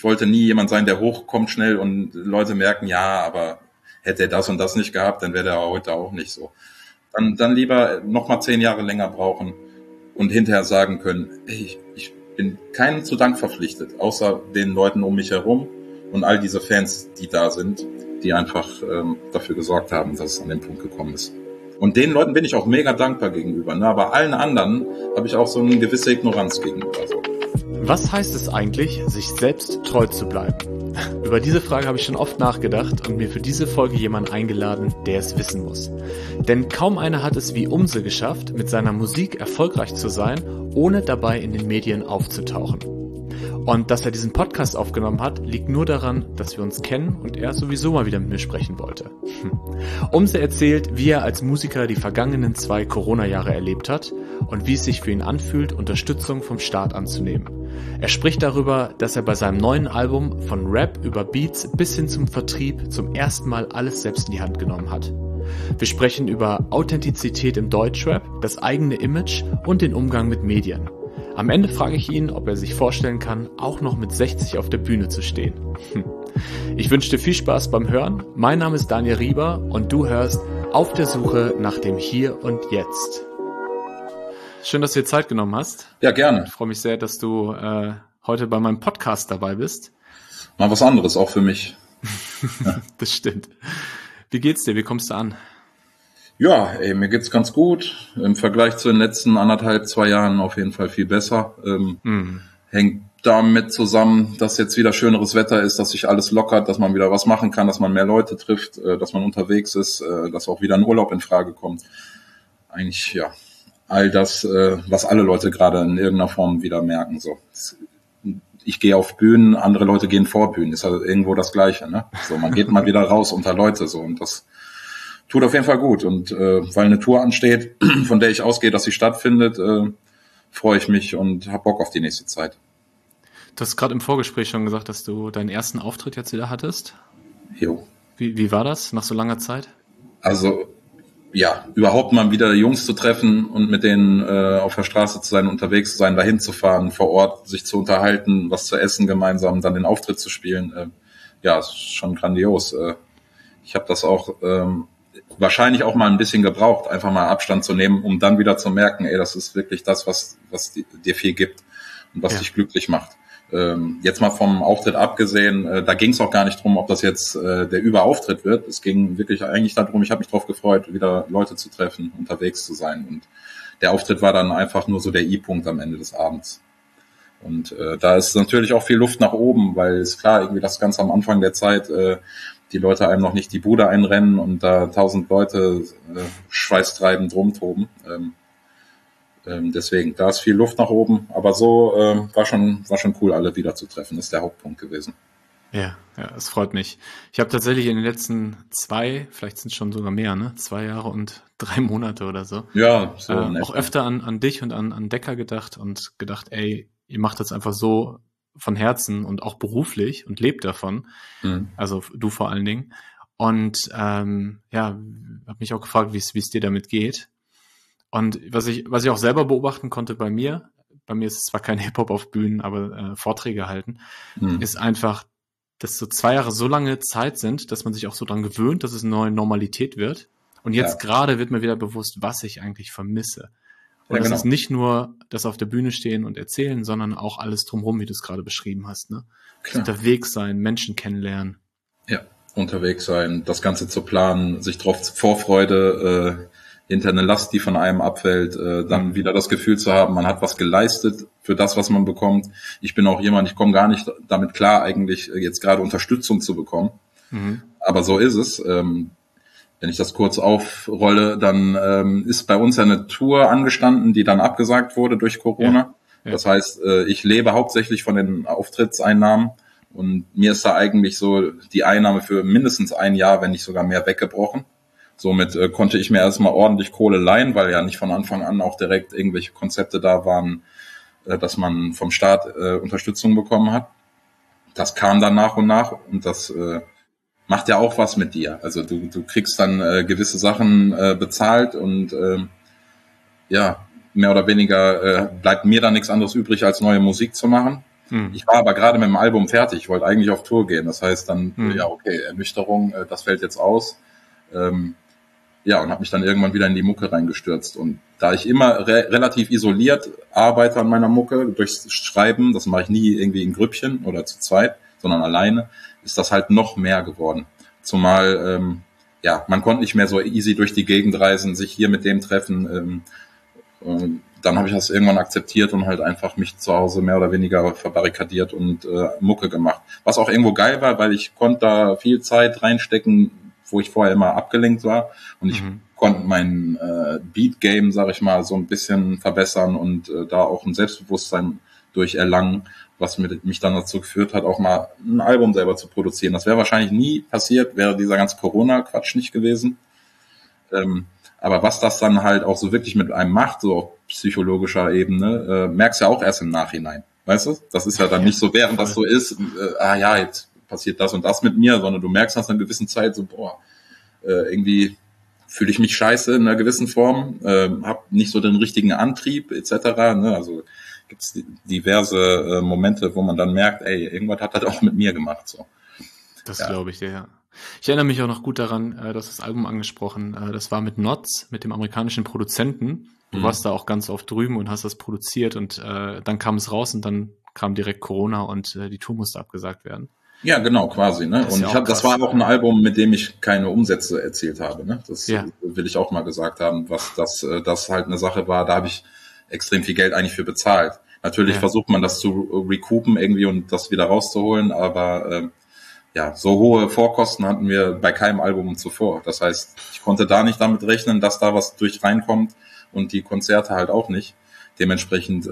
wollte nie jemand sein, der hochkommt schnell und Leute merken, ja, aber hätte er das und das nicht gehabt, dann wäre er heute auch nicht so. Dann lieber nochmal 10 Jahre länger brauchen und hinterher sagen können, ey, ich bin keinem zu Dank verpflichtet, außer den Leuten um mich herum und all diese Fans, die da sind, die einfach dafür gesorgt haben, dass es an den Punkt gekommen ist. Und den Leuten bin ich auch mega dankbar gegenüber. Ne? Aber allen anderen habe ich auch so eine gewisse Ignoranz gegenüber. So. Was heißt es eigentlich, sich selbst treu zu bleiben? Über diese Frage habe ich schon oft nachgedacht und mir für diese Folge jemanden eingeladen, der es wissen muss. Denn kaum einer hat es wie Umse geschafft, mit seiner Musik erfolgreich zu sein, ohne dabei in den Medien aufzutauchen. Und dass er diesen Podcast aufgenommen hat, liegt nur daran, dass wir uns kennen und er sowieso mal wieder mit mir sprechen wollte. Umse erzählt, wie er als Musiker die vergangenen 2 Corona-Jahre erlebt hat und wie es sich für ihn anfühlt, Unterstützung vom Staat anzunehmen. Er spricht darüber, dass er bei seinem neuen Album von Rap über Beats bis hin zum Vertrieb zum ersten Mal alles selbst in die Hand genommen hat. Wir sprechen über Authentizität im Deutschrap, das eigene Image und den Umgang mit Medien. Am Ende frage ich ihn, ob er sich vorstellen kann, auch noch mit 60 auf der Bühne zu stehen. Ich wünsche dir viel Spaß beim Hören. Mein Name ist Daniel Rieber und du hörst Auf der Suche nach dem Hier und Jetzt. Schön, dass du dir Zeit genommen hast. Ja, gerne. Ich freue mich sehr, dass du heute bei meinem Podcast dabei bist. Mal was anderes, auch für mich. Das stimmt. Wie geht's dir? Wie kommst du an? Ja, mir geht's ganz gut. Im Vergleich zu den letzten 1,5, 2 Jahren auf jeden Fall viel besser. Hängt damit zusammen, dass jetzt wieder schöneres Wetter ist, dass sich alles lockert, dass man wieder was machen kann, dass man mehr Leute trifft, dass man unterwegs ist, dass auch wieder ein Urlaub in Frage kommt. Eigentlich, ja, all das, was alle Leute gerade in irgendeiner Form wieder merken. So, ich gehe auf Bühnen, andere Leute gehen vor Bühnen. Ist also irgendwo das Gleiche, ne? So, man geht mal wieder raus unter Leute, so, und das tut auf jeden Fall gut. Und weil eine Tour ansteht, von der ich ausgehe, dass sie stattfindet, freue ich mich und habe Bock auf die nächste Zeit. Du hast gerade im Vorgespräch schon gesagt, dass du deinen ersten Auftritt jetzt wieder hattest. Jo. Wie war das nach so langer Zeit? Also, ja, überhaupt mal wieder Jungs zu treffen und mit denen auf der Straße zu sein, unterwegs zu sein, dahin zu fahren, vor Ort sich zu unterhalten, was zu essen gemeinsam, dann den Auftritt zu spielen. Ja, ist schon grandios. Ich habe das auch wahrscheinlich auch mal ein bisschen gebraucht, einfach mal Abstand zu nehmen, um dann wieder zu merken, ey, das ist wirklich das, was dir viel gibt und was dich glücklich macht. Jetzt mal vom Auftritt abgesehen, da ging es auch gar nicht drum, ob das jetzt der Überauftritt wird. Es ging wirklich eigentlich darum, ich habe mich drauf gefreut, wieder Leute zu treffen, unterwegs zu sein. Und der Auftritt war dann einfach nur so der I-Punkt am Ende des Abends. Und da ist natürlich auch viel Luft nach oben, weil ist klar, irgendwie das ganz am Anfang der Zeit die Leute einem noch nicht die Bude einrennen und da 1000 Leute schweißtreibend rumtoben. Deswegen, da ist viel Luft nach oben, aber so war schon cool, alle wieder zu treffen, ist der Hauptpunkt gewesen. Ja, es freut mich. Ich habe tatsächlich in den letzten 2, vielleicht sind es schon sogar mehr, 2 Jahre und 3 Monate oder so, so auch öfter an dich und an Decker gedacht und gedacht, ey, ihr macht das einfach so von Herzen und auch beruflich und lebt davon, also du vor allen Dingen. Und habe mich auch gefragt, wie es dir damit geht. Und was ich auch selber beobachten konnte bei mir ist es zwar kein Hip-Hop auf Bühnen, aber Vorträge halten, ist einfach, dass so 2 Jahre so lange Zeit sind, dass man sich auch so dran gewöhnt, dass es eine neue Normalität wird. Und jetzt gerade wird mir wieder bewusst, was ich eigentlich vermisse. Und das ist nicht nur das auf der Bühne stehen und erzählen, sondern auch alles drumherum, wie du es gerade beschrieben hast. Ne? Unterwegs sein, Menschen kennenlernen. Ja, unterwegs sein, das Ganze zu planen, sich drauf Vorfreude, hinter eine Last, die von einem abfällt, dann wieder das Gefühl zu haben, man hat was geleistet für das, was man bekommt. Ich bin auch jemand, ich komme gar nicht damit klar, eigentlich jetzt gerade Unterstützung zu bekommen. Aber so ist es. Wenn ich das kurz aufrolle, dann ist bei uns ja eine Tour angestanden, die dann abgesagt wurde durch Corona. Ja. Das heißt, ich lebe hauptsächlich von den Auftrittseinnahmen und mir ist da eigentlich so die Einnahme für mindestens 1 Jahr, wenn nicht sogar mehr, weggebrochen. Somit konnte ich mir erstmal ordentlich Kohle leihen, weil ja nicht von Anfang an auch direkt irgendwelche Konzepte da waren, dass man vom Staat Unterstützung bekommen hat. Das kam dann nach und nach und das macht ja auch was mit dir. Also du kriegst dann gewisse Sachen bezahlt und mehr oder weniger bleibt mir dann nichts anderes übrig, als neue Musik zu machen. Ich war aber gerade mit dem Album fertig, ich wollte eigentlich auf Tour gehen. Das heißt dann, ja okay, Ernüchterung, das fällt jetzt aus. Ja, und habe mich dann irgendwann wieder in die Mucke reingestürzt. Und da ich immer relativ isoliert arbeite an meiner Mucke, durchs Schreiben, das mache ich nie irgendwie in Grüppchen oder zu zweit, sondern alleine, ist das halt noch mehr geworden. Zumal, ja, man konnte nicht mehr so easy durch die Gegend reisen, sich hier mit dem treffen. Dann habe ich das irgendwann akzeptiert und halt einfach mich zu Hause mehr oder weniger verbarrikadiert und Mucke gemacht. Was auch irgendwo geil war, weil ich konnte da viel Zeit reinstecken, wo ich vorher immer abgelenkt war. Und ich konnte mein Beat-Game, sag ich mal, so ein bisschen verbessern und da auch ein Selbstbewusstsein durch erlangen, was mich dann dazu geführt hat, auch mal ein Album selber zu produzieren. Das wäre wahrscheinlich nie passiert, wäre dieser ganze Corona-Quatsch nicht gewesen. Aber was das dann halt auch so wirklich mit einem macht, so auf psychologischer Ebene, merkst du ja auch erst im Nachhinein. Weißt du? Das ist ja dann nicht so, während das so ist, ja, jetzt passiert das und das mit mir, sondern du merkst nach einer gewissen Zeit so, boah, irgendwie fühle ich mich scheiße in einer gewissen Form, habe nicht so den richtigen Antrieb etc. Ne? Also gibt's diverse Momente, wo man dann merkt, ey, irgendwas hat das auch mit mir gemacht. So. Das glaube ich dir, ja. Ich erinnere mich auch noch gut daran, du hast das Album angesprochen, das war mit Notz, mit dem amerikanischen Produzenten. Du warst da auch ganz oft drüben und hast das produziert und dann kam es raus und dann kam direkt Corona und die Tour musste abgesagt werden. Ja, genau, quasi. Ne? Und das war auch ein Album, mit dem ich keine Umsätze erzielt habe. Ne? Das will ich auch mal gesagt haben, was das halt eine Sache war, da habe ich extrem viel Geld eigentlich für bezahlt. Natürlich versucht man das zu recoupen irgendwie und das wieder rauszuholen, aber ja, so hohe Vorkosten hatten wir bei keinem Album zuvor. Das heißt, ich konnte da nicht damit rechnen, dass da was durch reinkommt und die Konzerte halt auch nicht. Dementsprechend,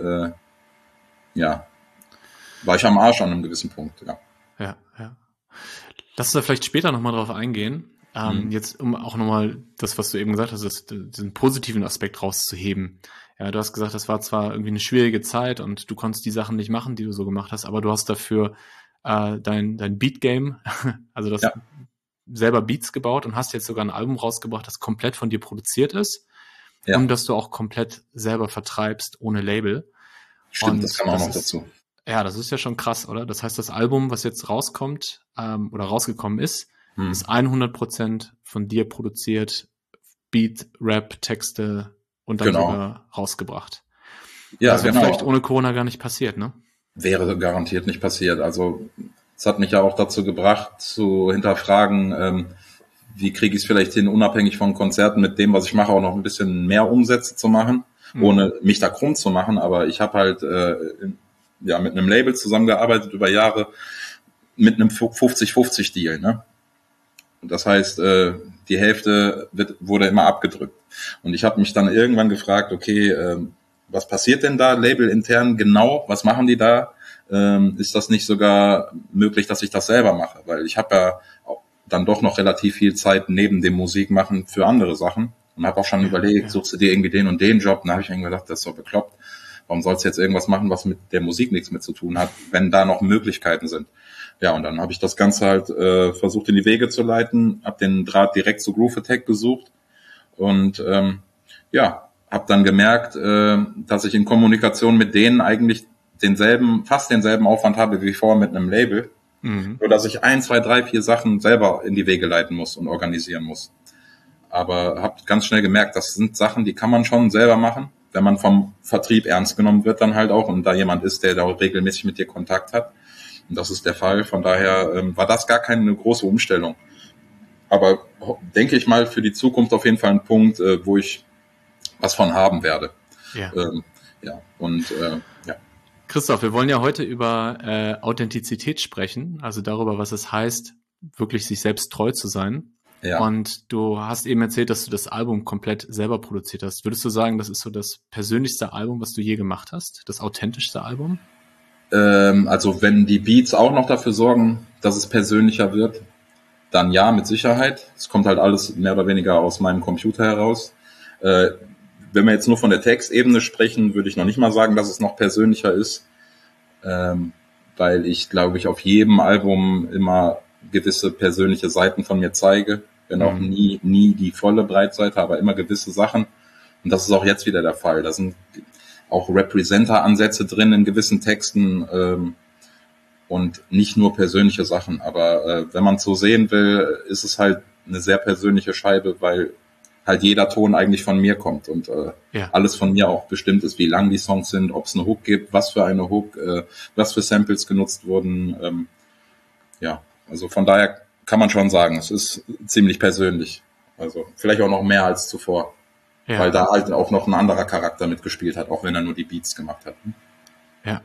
ja, war ich am Arsch an einem gewissen Punkt, ja. Ja. Lass uns da vielleicht später nochmal drauf eingehen. Jetzt, um auch nochmal das, was du eben gesagt hast, diesen positiven Aspekt rauszuheben. Ja, du hast gesagt, das war zwar irgendwie eine schwierige Zeit und du konntest die Sachen nicht machen, die du so gemacht hast, aber du hast dafür dein Beat-Game, also das selber Beats gebaut und hast jetzt sogar ein Album rausgebracht, das komplett von dir produziert ist und das du auch komplett selber vertreibst, ohne Label. Stimmt, und das kam auch noch dazu. Ja, das ist ja schon krass, oder? Das heißt, das Album, was jetzt rauskommt oder rausgekommen ist, ist 100% von dir produziert, Beat, Rap, Texte und dann sogar rausgebracht. Ja, das wäre vielleicht ohne Corona gar nicht passiert, ne? Wäre garantiert nicht passiert. Also es hat mich ja auch dazu gebracht, zu hinterfragen, wie kriege ich es vielleicht hin, unabhängig von Konzerten mit dem, was ich mache, auch noch ein bisschen mehr Umsätze zu machen, ohne mich da krumm zu machen. Aber ich habe halt mit einem Label zusammengearbeitet über Jahre mit einem 50-50-Deal. Ne? Das heißt, die Hälfte wurde immer abgedrückt. Und ich habe mich dann irgendwann gefragt, okay, was passiert denn da labelintern genau? Was machen die da? Ist das nicht sogar möglich, dass ich das selber mache? Weil ich habe ja dann doch noch relativ viel Zeit neben dem Musikmachen für andere Sachen und habe auch schon überlegt, suchst du dir irgendwie den und den Job? Und da habe ich irgendwie gedacht, das ist doch bekloppt. Warum sollst du jetzt irgendwas machen, was mit der Musik nichts mit zu tun hat, wenn da noch Möglichkeiten sind? Ja, und dann habe ich das Ganze halt versucht in die Wege zu leiten, habe den Draht direkt zu Groove Attack gesucht und habe dann gemerkt, dass ich in Kommunikation mit denen eigentlich fast denselben Aufwand habe wie vorher mit einem Label, nur dass ich 1, 2, 3, 4 Sachen selber in die Wege leiten muss und organisieren muss. Aber habe ganz schnell gemerkt, das sind Sachen, die kann man schon selber machen, wenn man vom Vertrieb ernst genommen wird dann halt auch und da jemand ist, der da regelmäßig mit dir Kontakt hat. Und das ist der Fall. Von daher war das gar keine große Umstellung. Aber denke ich mal für die Zukunft auf jeden Fall ein Punkt, wo ich was von haben werde. Ja. Christoph, wir wollen ja heute über Authentizität sprechen, also darüber, was es heißt, wirklich sich selbst treu zu sein. Ja. Und du hast eben erzählt, dass du das Album komplett selber produziert hast. Würdest du sagen, das ist so das persönlichste Album, was du je gemacht hast? Das authentischste Album? Also wenn die Beats auch noch dafür sorgen, dass es persönlicher wird, dann ja, mit Sicherheit. Es kommt halt alles mehr oder weniger aus meinem Computer heraus. Wenn wir jetzt nur von der Textebene sprechen, würde ich noch nicht mal sagen, dass es noch persönlicher ist, weil ich, glaube ich, auf jedem Album immer gewisse persönliche Seiten von mir zeige, wenn auch nie die volle Breitseite, aber immer gewisse Sachen. Und das ist auch jetzt wieder der Fall. Da sind auch Representer-Ansätze drin in gewissen Texten, und nicht nur persönliche Sachen. Aber wenn man es so sehen will, ist es halt eine sehr persönliche Scheibe, weil halt jeder Ton eigentlich von mir kommt und alles von mir auch bestimmt ist, wie lang die Songs sind, ob es eine Hook gibt, was für eine Hook, was für Samples genutzt wurden. Also von daher kann man schon sagen, es ist ziemlich persönlich. Also vielleicht auch noch mehr als zuvor, weil da halt auch noch ein anderer Charakter mitgespielt hat, auch wenn er nur die Beats gemacht hat. Ja.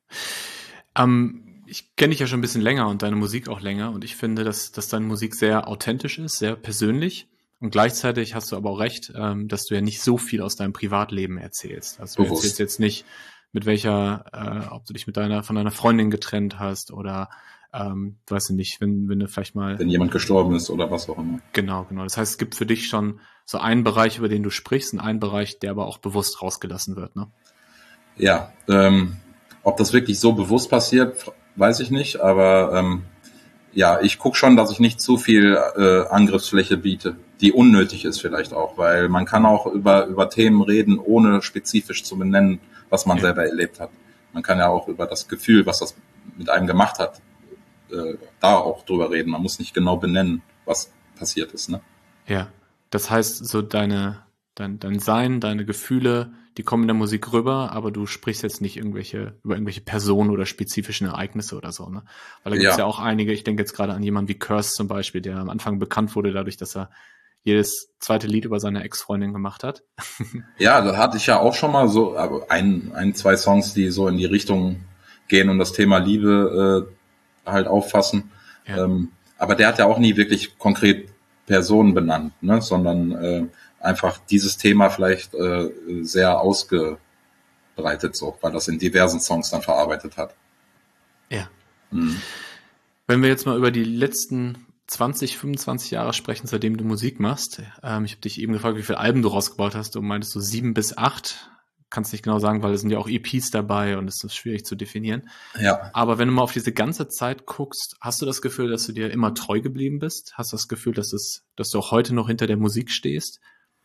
Ich kenne dich ja schon ein bisschen länger und deine Musik auch länger und ich finde, dass deine Musik sehr authentisch ist, sehr persönlich. Und gleichzeitig hast du aber auch recht, dass du ja nicht so viel aus deinem Privatleben erzählst. Also du erzählst jetzt nicht, mit welcher, ob du dich von deiner Freundin getrennt hast oder weiß ich nicht, wenn du vielleicht mal... Wenn jemand gestorben ist oder was auch immer. Genau. Das heißt, es gibt für dich schon so einen Bereich, über den du sprichst und einen Bereich, der aber auch bewusst rausgelassen wird, ne? Ja, ob das wirklich so bewusst passiert, weiß ich nicht, aber ich gucke schon, dass ich nicht zu viel Angriffsfläche biete, die unnötig ist vielleicht auch, weil man kann auch über Themen reden, ohne spezifisch zu benennen, was man selber erlebt hat. Man kann ja auch über das Gefühl, was das mit einem gemacht hat, da auch drüber reden. Man muss nicht genau benennen, was passiert ist, ne? Ja, das heißt, so dein Sein, deine Gefühle, die kommen in der Musik rüber, aber du sprichst jetzt nicht über irgendwelche Personen oder spezifischen Ereignisse oder so, ne? Weil da gibt es ja auch einige, ich denke jetzt gerade an jemanden wie Curse zum Beispiel, der am Anfang bekannt wurde dadurch, dass er jedes zweite Lied über seine Ex-Freundin gemacht hat. Ja, da hatte ich ja auch schon mal so zwei Songs, die so in die Richtung gehen und das Thema Liebe halt auffassen. Ja. Aber der hat ja auch nie wirklich konkret Personen benannt, ne? Sondern einfach dieses Thema vielleicht sehr ausgebreitet, so, weil das in diversen Songs dann verarbeitet hat. Ja. Wenn wir jetzt mal über die letzten 20, 25 Jahre sprechen, seitdem du Musik machst. Ich habe dich eben gefragt, wie viele Alben du rausgebaut hast. Du meintest so 7 bis 8. Kannst nicht genau sagen, weil es sind ja auch EPs dabei und es ist schwierig zu definieren. Ja. Aber wenn du mal auf diese ganze Zeit guckst, hast du das Gefühl, dass du dir immer treu geblieben bist? Hast du das Gefühl, dass du auch heute noch hinter der Musik stehst?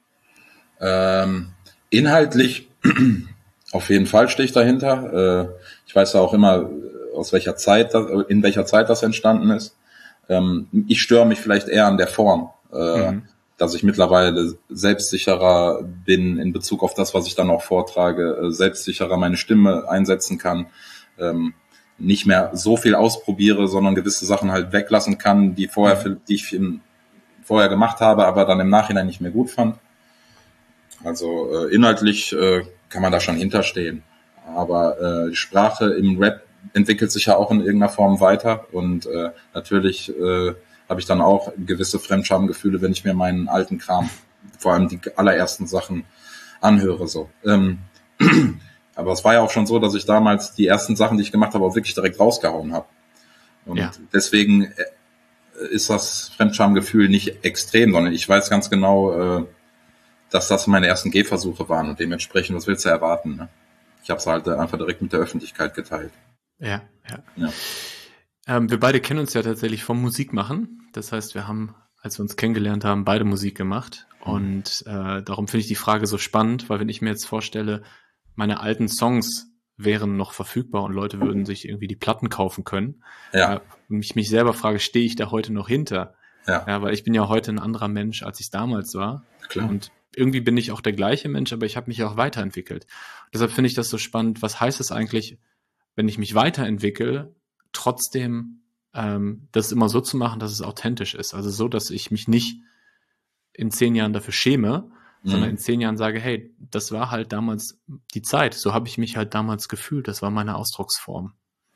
Inhaltlich auf jeden Fall stehe ich dahinter. Ich weiß ja auch immer, in welcher Zeit das entstanden ist. Ich störe mich vielleicht eher an der Form, dass ich mittlerweile selbstsicherer bin in Bezug auf das, was ich dann auch vortrage, selbstsicherer meine Stimme einsetzen kann, nicht mehr so viel ausprobiere, sondern gewisse Sachen halt weglassen kann, die ich vorher gemacht habe, aber dann im Nachhinein nicht mehr gut fand. Also inhaltlich kann man da schon hinterstehen. Aber die Sprache im Rap entwickelt sich ja auch in irgendeiner Form weiter und natürlich habe ich dann auch gewisse Fremdschamgefühle, wenn ich mir meinen alten Kram, vor allem die allerersten Sachen anhöre. So. Aber es war ja auch schon so, dass ich damals die ersten Sachen, die ich gemacht habe, auch wirklich direkt rausgehauen habe. Und deswegen ist das Fremdschamgefühl nicht extrem, sondern ich weiß ganz genau, dass das meine ersten Gehversuche waren und dementsprechend, was willst du erwarten? Ne? Ich habe es halt einfach direkt mit der Öffentlichkeit geteilt. Ja. Wir beide kennen uns ja tatsächlich vom Musikmachen. Das heißt, wir haben, als wir uns kennengelernt haben, beide Musik gemacht. Und darum finde ich die Frage so spannend, weil wenn ich mir jetzt vorstelle, meine alten Songs wären noch verfügbar und Leute würden sich irgendwie die Platten kaufen können. Und ich mich selber frage, stehe ich da heute noch hinter? Ja, weil ich bin ja heute ein anderer Mensch, als ich damals war. Klar. Und irgendwie bin ich auch der gleiche Mensch, aber ich habe mich auch weiterentwickelt. Deshalb finde ich das so spannend. Was heißt es eigentlich, wenn ich mich weiterentwickle, trotzdem das immer so zu machen, dass es authentisch ist? Also so, dass ich mich nicht in 10 Jahren dafür schäme, sondern in 10 Jahren sage, hey, das war halt damals die Zeit. So habe ich mich halt damals gefühlt. Das war meine Ausdrucksform.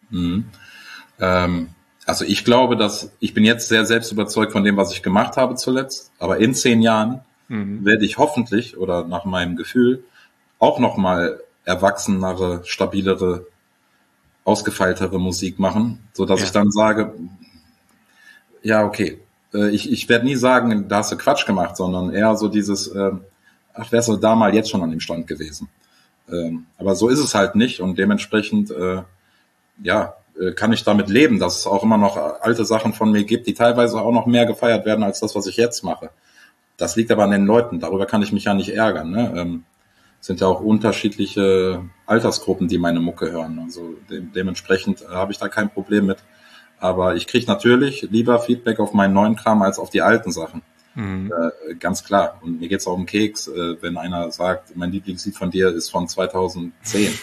Also ich glaube, ich bin jetzt sehr selbst überzeugt von dem, was ich gemacht habe zuletzt. Aber in 10 Jahren werde ich hoffentlich oder nach meinem Gefühl auch nochmal erwachsenere, stabilere, ausgefeiltere Musik machen, so dass ich dann sage, ja, okay, ich werde nie sagen, da hast du Quatsch gemacht, sondern eher so dieses, wärst du da mal jetzt schon an dem Stand gewesen. Aber so ist es halt nicht und dementsprechend, kann ich damit leben, dass es auch immer noch alte Sachen von mir gibt, die teilweise auch noch mehr gefeiert werden als das, was ich jetzt mache. Das liegt aber an den Leuten, darüber kann ich mich ja nicht ärgern, ne? sind ja auch unterschiedliche Altersgruppen, die meine Mucke hören. Also dementsprechend habe ich da kein Problem mit. Aber ich kriege natürlich lieber Feedback auf meinen neuen Kram als auf die alten Sachen. Ganz klar. Und mir geht's auch um Keks, wenn einer sagt, mein Lieblingslied von dir ist von 2010.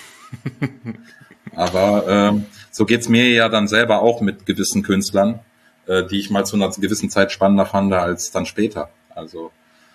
Aber so geht's mir ja dann selber auch mit gewissen Künstlern, die ich mal zu einer gewissen Zeit spannender fand als dann später. Also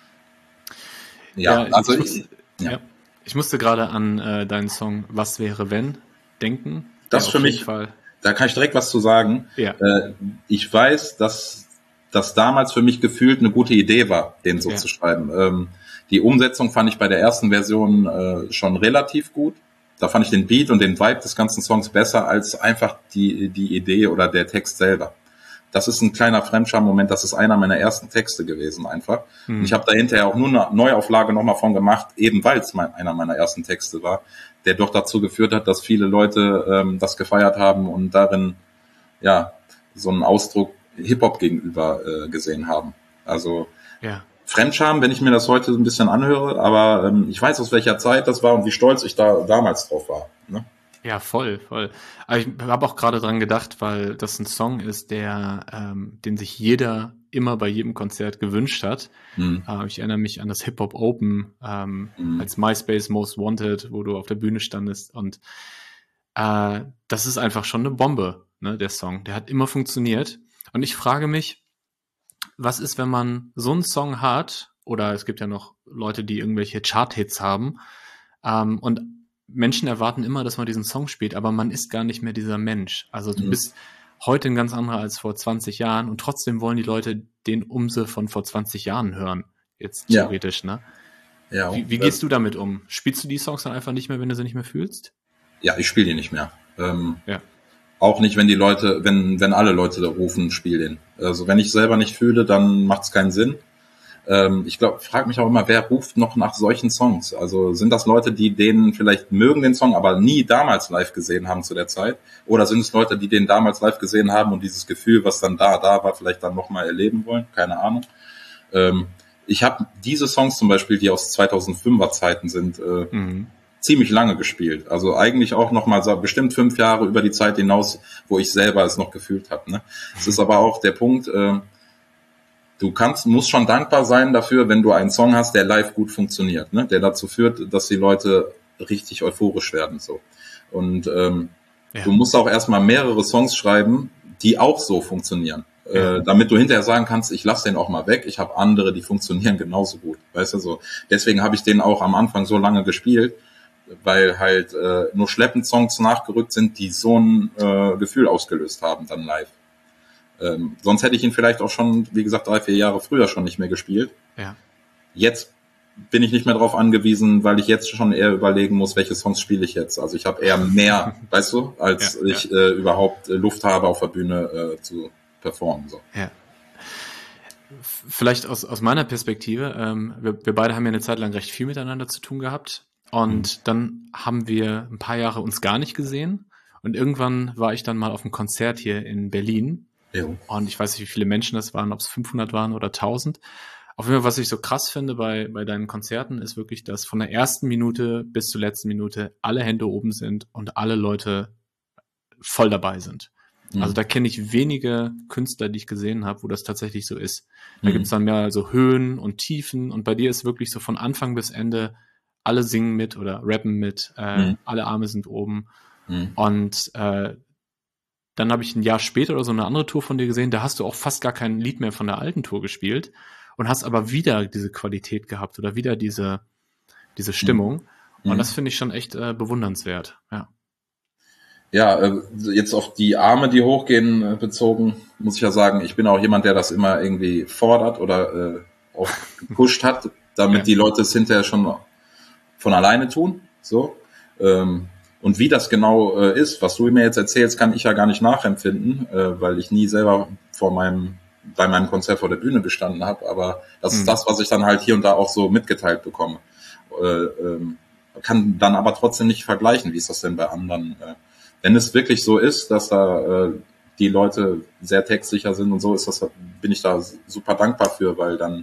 ich musste gerade an deinen Song Was wäre wenn denken. Das für mich, da kann ich direkt was zu sagen. Ja. Ich weiß, dass das damals für mich gefühlt eine gute Idee war, den so zu schreiben. Die Umsetzung fand ich bei der ersten Version schon relativ gut. Da fand ich den Beat und den Vibe des ganzen Songs besser als einfach die Idee oder der Text selber. Das ist ein kleiner Fremdscham-Moment, das ist einer meiner ersten Texte gewesen einfach. Und ich habe da hinterher auch nur eine Neuauflage nochmal von gemacht, eben weil es einer meiner ersten Texte war, der doch dazu geführt hat, dass viele Leute das gefeiert haben und darin so einen Ausdruck Hip-Hop gegenüber gesehen haben. Also Fremdscham, wenn ich mir das heute ein bisschen anhöre, aber ich weiß, aus welcher Zeit das war und wie stolz ich da damals drauf war. Ne? Ja, voll. Aber ich habe auch gerade dran gedacht, weil das ein Song ist, den sich jeder immer bei jedem Konzert gewünscht hat. Ich erinnere mich an das Hip-Hop Open als MySpace Most Wanted, wo du auf der Bühne standest. Und das ist einfach schon eine Bombe, ne, der Song. Der hat immer funktioniert. Und ich frage mich, was ist, wenn man so einen Song hat, oder es gibt ja noch Leute, die irgendwelche Chart-Hits haben, und Menschen erwarten immer, dass man diesen Song spielt, aber man ist gar nicht mehr dieser Mensch. Also du bist heute ein ganz anderer als vor 20 Jahren und trotzdem wollen die Leute den Umse von vor 20 Jahren hören. Jetzt theoretisch, ne? Ja. Wie gehst du damit um? Spielst du die Songs dann einfach nicht mehr, wenn du sie nicht mehr fühlst? Ja, ich spiele die nicht mehr. Auch nicht, wenn die Leute, wenn alle Leute da rufen, spiel den. Also wenn ich selber nicht fühle, dann macht es keinen Sinn. Ich frage mich auch immer, wer ruft noch nach solchen Songs? Also sind das Leute, die den vielleicht mögen, den Song, aber nie damals live gesehen haben zu der Zeit? Oder sind es Leute, die den damals live gesehen haben und dieses Gefühl, was dann da war, vielleicht dann nochmal erleben wollen? Keine Ahnung. Ich habe diese Songs zum Beispiel, die aus 2005er Zeiten sind, ziemlich lange gespielt. Also eigentlich auch nochmal so bestimmt 5 Jahre über die Zeit hinaus, wo ich selber es noch gefühlt habe. Ne? Es ist aber auch der Punkt, du musst schon dankbar sein dafür, wenn du einen Song hast, der live gut funktioniert, ne? Der dazu führt, dass die Leute richtig euphorisch werden. So. Und du musst auch erstmal mehrere Songs schreiben, die auch so funktionieren. Damit du hinterher sagen kannst, ich lasse den auch mal weg, ich habe andere, die funktionieren genauso gut. Weißt du so. Deswegen habe ich den auch am Anfang so lange gespielt, weil halt nur schleppend Songs nachgerückt sind, die so ein Gefühl ausgelöst haben dann live. Sonst hätte ich ihn vielleicht auch schon, wie gesagt, 3-4 Jahre früher schon nicht mehr gespielt. Ja. Jetzt bin ich nicht mehr darauf angewiesen, weil ich jetzt schon eher überlegen muss, welche Songs spiele ich jetzt. Also ich habe eher mehr, weißt du, als ich überhaupt Luft habe, auf der Bühne zu performen. So. Ja. Vielleicht aus meiner Perspektive, wir beide haben ja eine Zeit lang recht viel miteinander zu tun gehabt und dann haben wir ein paar Jahre uns gar nicht gesehen und irgendwann war ich dann mal auf einem Konzert hier in Berlin. Und ich weiß nicht, wie viele Menschen das waren, ob es 500 waren oder 1000. Auf jeden Fall, was ich so krass finde bei deinen Konzerten, ist wirklich, dass von der ersten Minute bis zur letzten Minute alle Hände oben sind und alle Leute voll dabei sind. Also da kenne ich wenige Künstler, die ich gesehen habe, wo das tatsächlich so ist. Da gibt es dann mehr so Höhen und Tiefen und bei dir ist wirklich so von Anfang bis Ende alle singen mit oder rappen mit, alle Arme sind oben. Und dann habe ich ein Jahr später oder so eine andere Tour von dir gesehen, da hast du auch fast gar kein Lied mehr von der alten Tour gespielt und hast aber wieder diese Qualität gehabt oder wieder diese Stimmung. Und das finde ich schon echt bewundernswert. Ja, jetzt auf die Arme, die hochgehen, bezogen, muss ich ja sagen, ich bin auch jemand, der das immer irgendwie fordert oder auch gepusht hat, damit die Leute es hinterher schon von alleine tun. So. Und wie das genau ist, was du mir jetzt erzählst, kann ich ja gar nicht nachempfinden, weil ich nie selber bei meinem Konzert vor der Bühne gestanden habe. Aber das ist das, was ich dann halt hier und da auch so mitgeteilt bekomme. Kann dann aber trotzdem nicht vergleichen. Wie ist das denn bei anderen? Wenn es wirklich so ist, dass da die Leute sehr textsicher sind und so, bin ich da super dankbar für, weil dann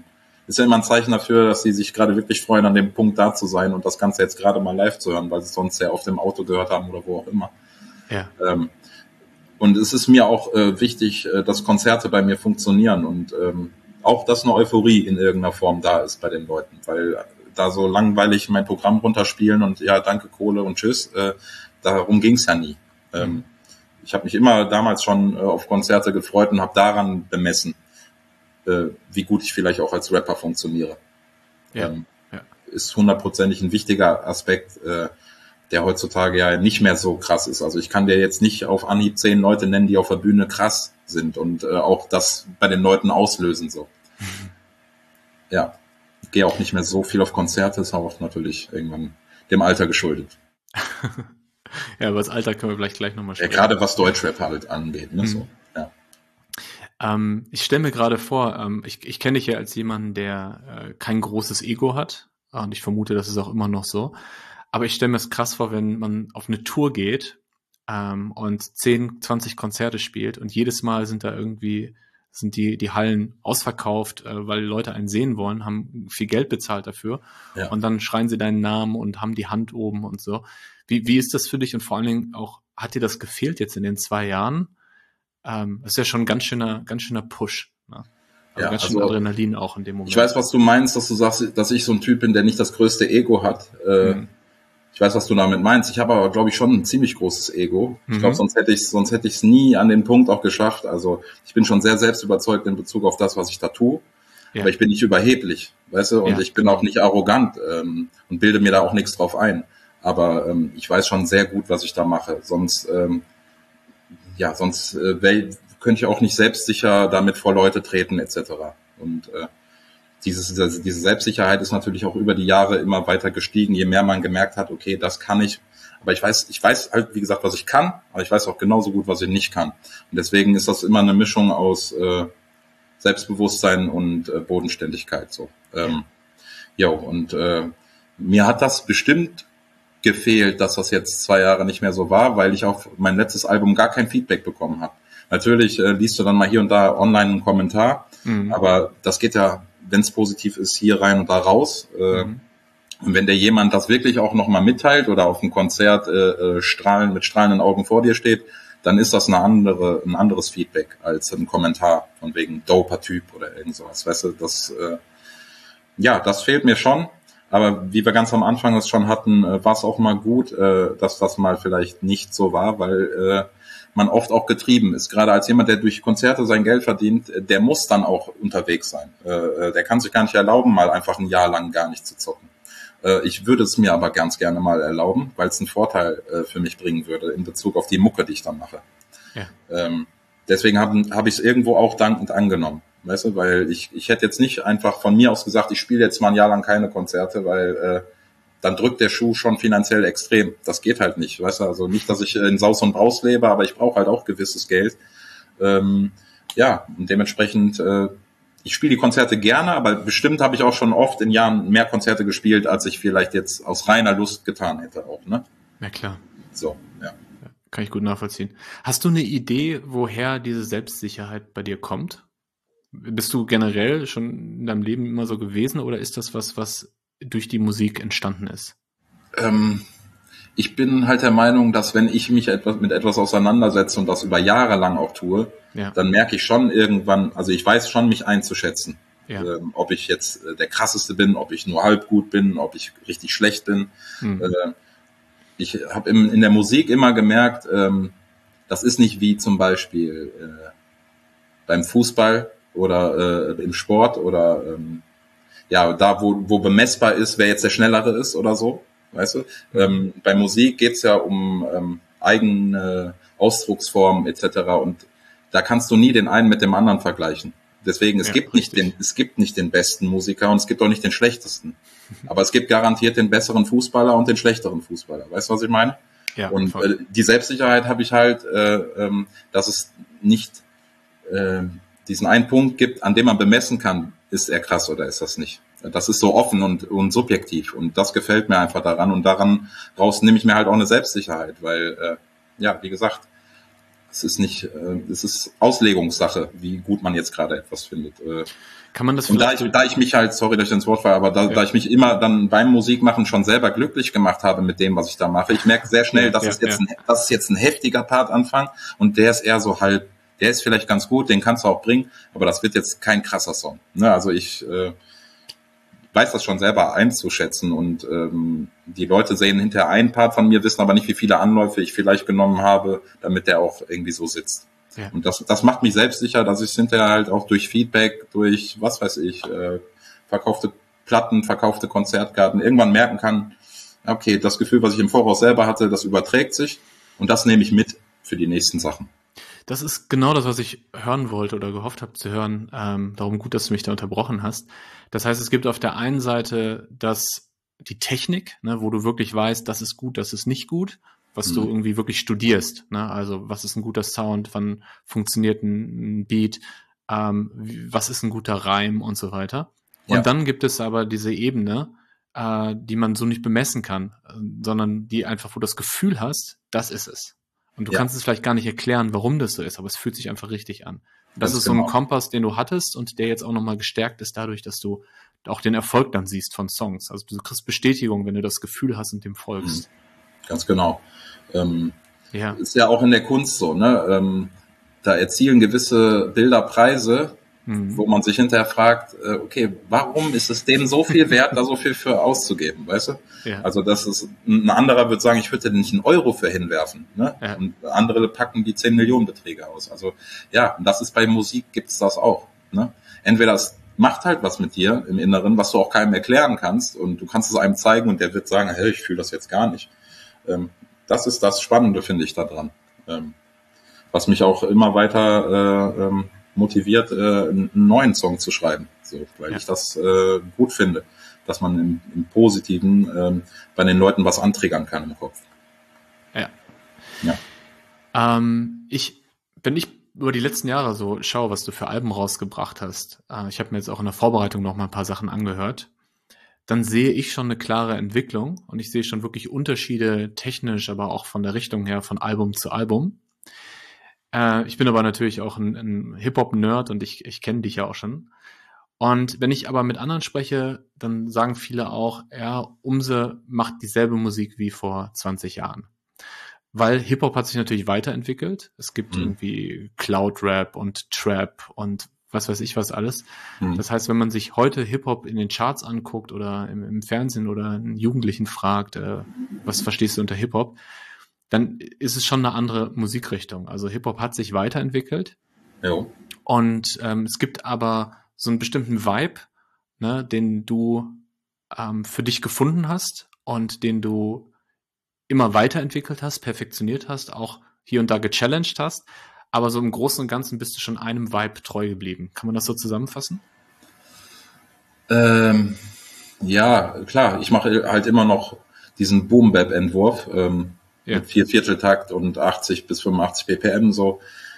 ist ja immer ein Zeichen dafür, dass sie sich gerade wirklich freuen, an dem Punkt da zu sein und das Ganze jetzt gerade mal live zu hören, weil sie es sonst sehr oft im Auto gehört haben oder wo auch immer. Ja. Und es ist mir auch wichtig, dass Konzerte bei mir funktionieren und auch, dass eine Euphorie in irgendeiner Form da ist bei den Leuten, weil da so langweilig mein Programm runterspielen und ja, danke Kohle und tschüss, darum ging's ja nie. Ich habe mich immer damals schon auf Konzerte gefreut und habe daran bemessen, wie gut ich vielleicht auch als Rapper funktioniere. Ja. Ist hundertprozentig ein wichtiger Aspekt, der heutzutage ja nicht mehr so krass ist. Also ich kann dir jetzt nicht auf Anhieb 10 Leute nennen, die auf der Bühne krass sind und auch das bei den Leuten auslösen so. Ja, gehe auch nicht mehr so viel auf Konzerte, ist auch natürlich irgendwann dem Alter geschuldet. Ja, über das Alter können wir vielleicht gleich nochmal sprechen. Ja, gerade was Deutschrap halt angeht. Ne? So, ja. Ich stelle mir gerade vor, ich kenne dich ja als jemanden, der kein großes Ego hat. Und ich vermute, das ist auch immer noch so. Aber ich stelle mir es krass vor, wenn man auf eine Tour geht und 10, 20 Konzerte spielt und jedes Mal sind die Hallen ausverkauft, weil Leute einen sehen wollen, haben viel Geld bezahlt dafür und dann schreien sie deinen Namen und haben die Hand oben und so. Wie ist das für dich und vor allen Dingen auch, hat dir das gefehlt jetzt in den 2 Jahren? Das ist ja schon ein ganz schöner Push. Ne? Also ganz schön Adrenalin auch in dem Moment. Ich weiß, was du meinst, dass du sagst, dass ich so ein Typ bin, der nicht das größte Ego hat. Ich weiß, was du damit meinst. Ich habe aber, glaube ich, schon ein ziemlich großes Ego. Ich glaube, sonst hätte ich es nie an den Punkt auch geschafft. Also ich bin schon sehr selbstüberzeugt in Bezug auf das, was ich da tue. Ja. Aber ich bin nicht überheblich, weißt du? Und ich bin auch nicht arrogant und bilde mir da auch nichts drauf ein. Aber ich weiß schon sehr gut, was ich da mache. Sonst könnte ich auch nicht selbstsicher damit vor Leute treten etc. Und diese Selbstsicherheit ist natürlich auch über die Jahre immer weiter gestiegen, je mehr man gemerkt hat, okay, das kann ich. Aber ich weiß halt, wie gesagt, was ich kann, aber ich weiß auch genauso gut, was ich nicht kann. Und deswegen ist das immer eine Mischung aus Selbstbewusstsein und Bodenständigkeit. So. Mir hat das bestimmt gefehlt, dass das jetzt 2 Jahre nicht mehr so war, weil ich auf mein letztes Album gar kein Feedback bekommen habe. Natürlich liest du dann mal hier und da online einen Kommentar, aber das geht ja, wenn es positiv ist, hier rein und da raus. Und wenn dir jemand das wirklich auch nochmal mitteilt oder auf einem Konzert mit strahlenden Augen vor dir steht, dann ist das ein anderes Feedback als ein Kommentar von wegen doper Typ oder irgend sowas. Weißt du, das fehlt mir schon. Aber wie wir ganz am Anfang es schon hatten, war es auch mal gut, dass das mal vielleicht nicht so war, weil man oft auch getrieben ist. Gerade als jemand, der durch Konzerte sein Geld verdient, der muss dann auch unterwegs sein. Der kann sich gar nicht erlauben, mal einfach ein Jahr lang gar nicht zu zocken. Ich würde es mir aber ganz gerne mal erlauben, weil es einen Vorteil für mich bringen würde in Bezug auf die Mucke, die ich dann mache. Ja. Deswegen hab ich es irgendwo auch dankend angenommen. Weißt du, weil ich hätte jetzt nicht einfach von mir aus gesagt, ich spiele jetzt mal ein Jahr lang keine Konzerte, weil dann drückt der Schuh schon finanziell extrem. Das geht halt nicht, weißt du, also nicht, dass ich in Saus und Braus lebe, aber ich brauche halt auch gewisses Geld. Und dementsprechend, ich spiele die Konzerte gerne, aber bestimmt habe ich auch schon oft in Jahren mehr Konzerte gespielt, als ich vielleicht jetzt aus reiner Lust getan hätte auch, ne? Ja, klar. So, ja. Kann ich gut nachvollziehen. Hast du eine Idee, woher diese Selbstsicherheit bei dir kommt? Bist du generell schon in deinem Leben immer so gewesen oder ist das was durch die Musik entstanden ist? Ich bin halt der Meinung, dass wenn ich mich mit etwas auseinandersetze und das über Jahre lang auch tue, dann merke ich schon irgendwann, also ich weiß schon, mich einzuschätzen. Ja. Ob ich jetzt der Krasseste bin, ob ich nur halb gut bin, ob ich richtig schlecht bin. Ich habe in der Musik immer gemerkt, das ist nicht wie zum Beispiel beim Fußball oder im Sport oder da, wo bemessbar ist, wer jetzt der Schnellere ist oder so, weißt du. Bei Musik geht's ja um eigene Ausdrucksformen etc. und da kannst du nie den einen mit dem anderen vergleichen. Deswegen, es gibt nicht den besten Musiker und es gibt auch nicht den schlechtesten. Aber es gibt garantiert den besseren Fußballer und den schlechteren Fußballer. Weißt du, was ich meine? Ja, und die Selbstsicherheit habe ich halt, dass es nicht diesen einen Punkt gibt, an dem man bemessen kann, ist er krass oder ist das nicht. Das ist so offen und subjektiv und das gefällt mir einfach daran und daran raus nehme ich mir halt auch eine Selbstsicherheit, weil, wie gesagt, Es ist nicht, es ist Auslegungssache, wie gut man jetzt gerade etwas findet. Kann man das und da ich mich halt, sorry, dass ich ins Wort falle, aber da ich mich immer dann beim Musikmachen schon selber glücklich gemacht habe mit dem, was ich da mache, ich merke sehr schnell, das ist jetzt ein heftiger Partanfang und der ist eher so halb, der ist vielleicht ganz gut, den kannst du auch bringen, aber das wird jetzt kein krasser Song. Ne? Also ich weiß das schon selber einzuschätzen und die Leute sehen hinterher einen Part von mir, wissen aber nicht, wie viele Anläufe ich vielleicht genommen habe, damit der auch irgendwie so sitzt. Ja. Und das macht mich selbstsicher, dass ich es hinterher halt auch durch Feedback, durch, was weiß ich, verkaufte Platten, verkaufte Konzertkarten irgendwann merken kann, okay, das Gefühl, was ich im Voraus selber hatte, das überträgt sich und das nehme ich mit für die nächsten Sachen. Das ist genau das, was ich hören wollte oder gehofft habe zu hören. Darum gut, dass du mich da unterbrochen hast. Das heißt, es gibt auf der einen Seite die Technik, ne, wo du wirklich weißt, das ist gut, das ist nicht gut, was du irgendwie wirklich studierst. Ne? Also was ist ein guter Sound, wann funktioniert ein Beat, was ist ein guter Reim und so weiter. Und dann gibt es aber diese Ebene, die man so nicht bemessen kann, sondern die einfach, wo du das Gefühl hast, das ist es. Und du kannst es vielleicht gar nicht erklären, warum das so ist, aber es fühlt sich einfach richtig an. Und das ist so ein Kompass, den du hattest und der jetzt auch nochmal gestärkt ist dadurch, dass du auch den Erfolg dann siehst von Songs. Also du kriegst Bestätigung, wenn du das Gefühl hast und dem folgst. Ganz genau. Ist ja auch in der Kunst so, ne? Da erzielen gewisse Bilder Preise, wo man sich hinterher fragt, okay, warum ist es dem so viel wert, da so viel für auszugeben, weißt du? Ja. Also das ist, ein anderer wird sagen, ich würde da nicht einen Euro für hinwerfen, ne? Ja. Und andere packen die 10 Millionen Beträge aus. Also ja, das ist bei Musik gibt's das auch, ne? Entweder es macht halt was mit dir im Inneren, was du auch keinem erklären kannst und du kannst es einem zeigen und der wird sagen, hey, ich fühle das jetzt gar nicht. Das ist das Spannende, finde ich, daran. Was mich auch immer weiter motiviert, einen neuen Song zu schreiben, so, weil ich das gut finde, dass man im Positiven bei den Leuten was antriggern kann im Kopf. Ja. Wenn ich über die letzten Jahre so schaue, was du für Alben rausgebracht hast, ich habe mir jetzt auch in der Vorbereitung noch mal ein paar Sachen angehört, dann sehe ich schon eine klare Entwicklung und ich sehe schon wirklich Unterschiede technisch, aber auch von der Richtung her von Album zu Album. Ich bin aber natürlich auch ein Hip-Hop-Nerd und ich kenne dich ja auch schon. Und wenn ich aber mit anderen spreche, dann sagen viele auch, ja, Umse macht dieselbe Musik wie vor 20 Jahren. Weil Hip-Hop hat sich natürlich weiterentwickelt. Es gibt irgendwie Cloud-Rap und Trap und was weiß ich was alles. Das heißt, wenn man sich heute Hip-Hop in den Charts anguckt oder im Fernsehen oder einen Jugendlichen fragt, was verstehst du unter Hip-Hop, dann ist es schon eine andere Musikrichtung. Also Hip-Hop hat sich weiterentwickelt. Jo. Und es gibt aber so einen bestimmten Vibe, ne, den du für dich gefunden hast und den du immer weiterentwickelt hast, perfektioniert hast, auch hier und da gechallenged hast. Aber so im Großen und Ganzen bist du schon einem Vibe treu geblieben. Kann man das so zusammenfassen? Ja, klar. Ich mache halt immer noch diesen Boom-Bap-Entwurf mit 4/4-Takt und 80 bis 85 BPM so.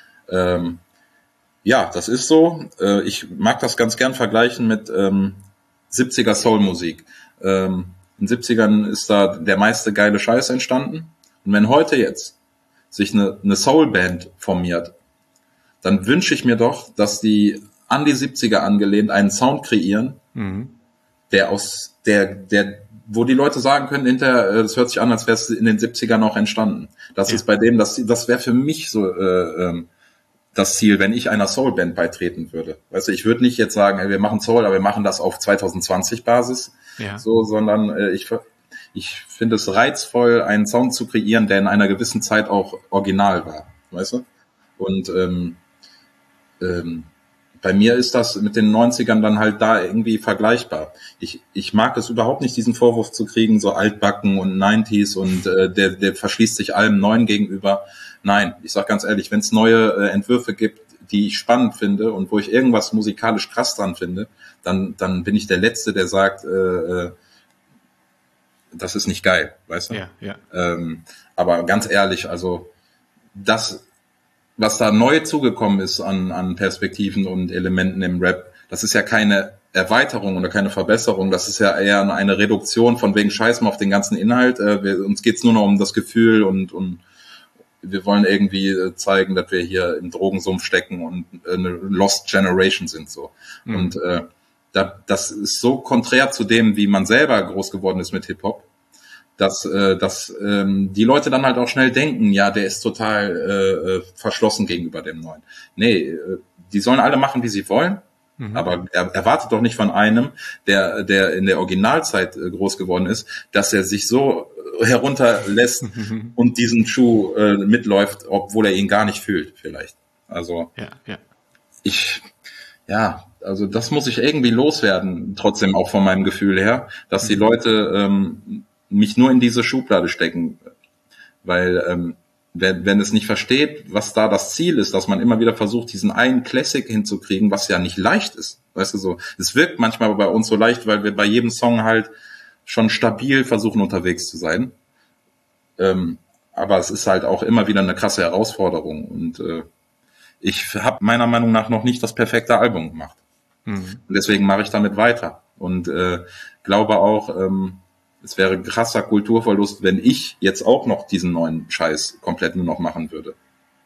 Ja, das ist so. Ich mag das ganz gern vergleichen mit 70er Soul-Musik. In den 70ern ist da der meiste geile Scheiß entstanden. Und wenn heute jetzt sich eine Soul-Band formiert, dann wünsche ich mir doch, dass die an die 70er angelehnt einen Sound kreieren, der wo die Leute sagen können, hinterher, das hört sich an, als wäre es in den 70ern auch entstanden. Das ist bei dem, das wäre für mich so das Ziel, wenn ich einer Soul-Band beitreten würde. Weißt du, ich würde nicht jetzt sagen, wir machen Soul, aber wir machen das auf 2020 Basis, so, sondern ich finde es reizvoll, einen Sound zu kreieren, der in einer gewissen Zeit auch original war, weißt du? Und bei mir ist das mit den 90ern dann halt da irgendwie vergleichbar. Ich mag es überhaupt nicht, diesen Vorwurf zu kriegen, so altbacken und 90s und der verschließt sich allem Neuen gegenüber. Nein, ich sag ganz ehrlich, wenn es neue Entwürfe gibt, die ich spannend finde und wo ich irgendwas musikalisch krass dran finde, dann bin ich der Letzte, der sagt, das ist nicht geil, weißt du? Ja. Aber ganz ehrlich, also das, was da neu zugekommen ist an Perspektiven und Elementen im Rap, das ist ja keine Erweiterung oder keine Verbesserung, das ist ja eher eine Reduktion von wegen Scheiß mal auf den ganzen Inhalt. Uns geht's nur noch um das Gefühl und wir wollen irgendwie zeigen, dass wir hier im Drogensumpf stecken und eine Lost Generation sind so. Mhm. Und das ist so konträr zu dem, wie man selber groß geworden ist mit Hip-Hop, dass die Leute dann halt auch schnell denken, ja, der ist total verschlossen gegenüber dem Neuen. Nee, die sollen alle machen, wie sie wollen. Mhm. Aber er erwartet doch nicht von einem, der in der Originalzeit groß geworden ist, dass er sich so herunterlässt und diesen Schuh mitläuft, obwohl er ihn gar nicht fühlt, vielleicht. Also also das muss ich irgendwie loswerden, trotzdem auch von meinem Gefühl her, dass die Leute mich nur in diese Schublade stecken, weil wenn es nicht versteht, was da das Ziel ist, dass man immer wieder versucht, diesen einen Classic hinzukriegen, was ja nicht leicht ist. Weißt du so, es wirkt manchmal bei uns so leicht, weil wir bei jedem Song halt schon stabil versuchen unterwegs zu sein. Aber es ist halt auch immer wieder eine krasse Herausforderung und ich habe meiner Meinung nach noch nicht das perfekte Album gemacht. Mhm. Und deswegen mache ich damit weiter und glaube auch, es wäre krasser Kulturverlust, wenn ich jetzt auch noch diesen neuen Scheiß komplett nur noch machen würde.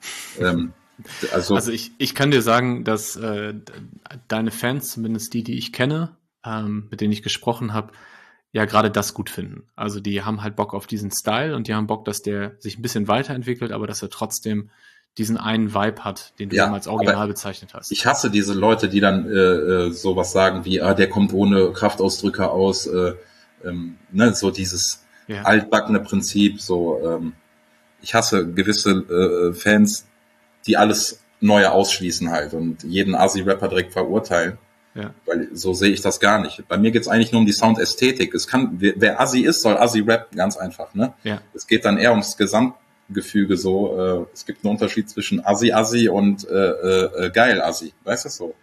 Also ich kann dir sagen, dass deine Fans, zumindest die ich kenne, mit denen ich gesprochen habe, ja gerade das gut finden. Also die haben halt Bock auf diesen Style und die haben Bock, dass der sich ein bisschen weiterentwickelt, aber dass er trotzdem diesen einen Vibe hat, den du eben als Original bezeichnet hast. Ich hasse diese Leute, die dann sowas sagen wie, der kommt ohne Kraftausdrücker aus, so dieses altbackene Prinzip, so ich hasse gewisse Fans, die alles Neue ausschließen halt und jeden Assi-Rapper direkt verurteilen, weil so sehe ich das gar nicht. Bei mir geht's eigentlich nur um die Soundästhetik. Wer Assi ist, soll Assi rappen, ganz einfach, ne? Ja. Es geht dann eher ums Gesamtgefüge so, es gibt einen Unterschied zwischen Assi und geil Assi, weißt du so?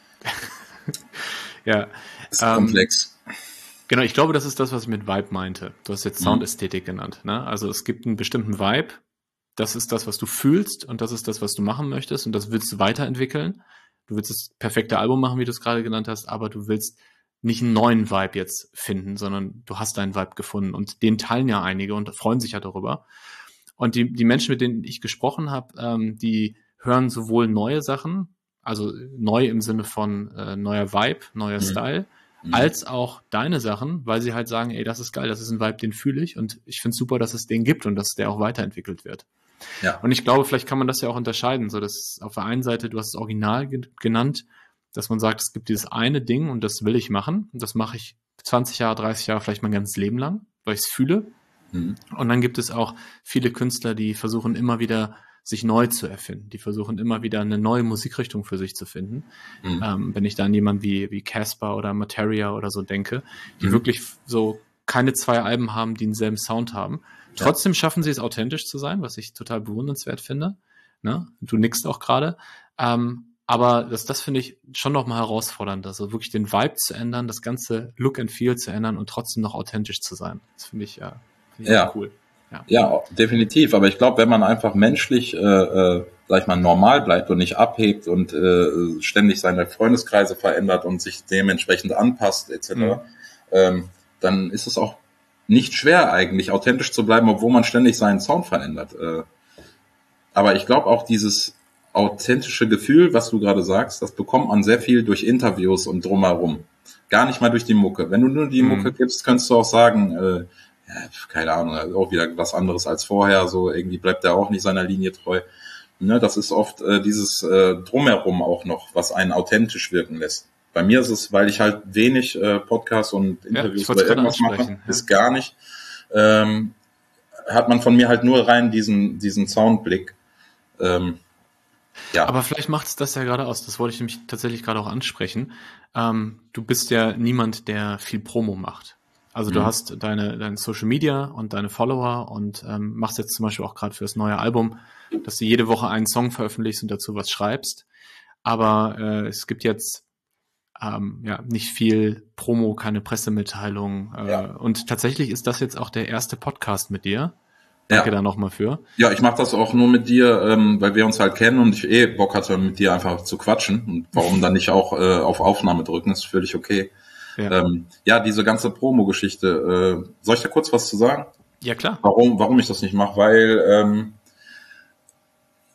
Ja. Ist komplex. Genau, ich glaube, das ist das, was ich mit Vibe meinte. Du hast jetzt Soundästhetik genannt, ne? Also es gibt einen bestimmten Vibe, das ist das, was du fühlst und das ist das, was du machen möchtest und das willst du weiterentwickeln. Du willst das perfekte Album machen, wie du es gerade genannt hast, aber du willst nicht einen neuen Vibe jetzt finden, sondern du hast deinen Vibe gefunden und den teilen ja einige und freuen sich ja darüber. Und die Menschen, mit denen ich gesprochen habe, die hören sowohl neue Sachen, also neu im Sinne von neuer Vibe, neuer Style, als auch deine Sachen, weil sie halt sagen, ey, das ist geil, das ist ein Vibe, den fühle ich und ich finde es super, dass es den gibt und dass der auch weiterentwickelt wird. Ja. Und ich glaube, vielleicht kann man das ja auch unterscheiden, so dass auf der einen Seite, du hast das Original genannt, dass man sagt, es gibt dieses eine Ding und das will ich machen und das mache ich 20 Jahre, 30 Jahre, vielleicht mein ganzes Leben lang, weil ich es fühle. Mhm. Und dann gibt es auch viele Künstler, die versuchen immer wieder sich neu zu erfinden. Die versuchen immer wieder eine neue Musikrichtung für sich zu finden. Mhm. Wenn ich da an jemanden wie Casper oder Materia oder so denke, die wirklich so keine 2 Alben haben, die denselben Sound haben. Ja. Trotzdem schaffen sie es, authentisch zu sein, was ich total bewundernswert finde. Ne? Du nickst auch gerade. Aber das finde ich schon nochmal herausfordernd, also wirklich den Vibe zu ändern, das ganze Look and Feel zu ändern und trotzdem noch authentisch zu sein. Das finde ich cool. Ja, definitiv. Aber ich glaube, wenn man einfach menschlich, sag ich mal, normal bleibt und nicht abhebt und ständig seine Freundeskreise verändert und sich dementsprechend anpasst etc., dann ist es auch nicht schwer eigentlich, authentisch zu bleiben, obwohl man ständig seinen Sound verändert. Aber ich glaube auch dieses authentische Gefühl, was du gerade sagst, das bekommt man sehr viel durch Interviews und drumherum. Gar nicht mal durch die Mucke. Wenn du nur die Mucke gibst, könntest du auch sagen, keine Ahnung, auch wieder was anderes als vorher, so irgendwie bleibt er auch nicht seiner Linie treu. Ne, das ist oft dieses Drumherum auch noch, was einen authentisch wirken lässt. Bei mir ist es, weil ich halt wenig Podcasts und Interviews oder irgendwas mache, ist gar nicht, hat man von mir halt nur rein diesen Soundblick. Ja. Aber vielleicht macht es das ja gerade aus, das wollte ich nämlich tatsächlich gerade auch ansprechen. Du bist ja niemand, der viel Promo macht. Also du hast deine Social Media und deine Follower und machst jetzt zum Beispiel auch gerade für das neue Album, dass du jede Woche einen Song veröffentlichst und dazu was schreibst. Aber es gibt jetzt nicht viel Promo, keine Pressemitteilung. Und tatsächlich ist das jetzt auch der erste Podcast mit dir. Danke da nochmal für. Ja, ich mache das auch nur mit dir, weil wir uns halt kennen und ich Bock hatte, mit dir einfach zu quatschen. Und warum dann nicht auch auf Aufnahme drücken, ist völlig okay. Ja, diese ganze Promo-Geschichte. Soll ich da kurz was zu sagen? Ja, klar. Warum ich das nicht mache? Weil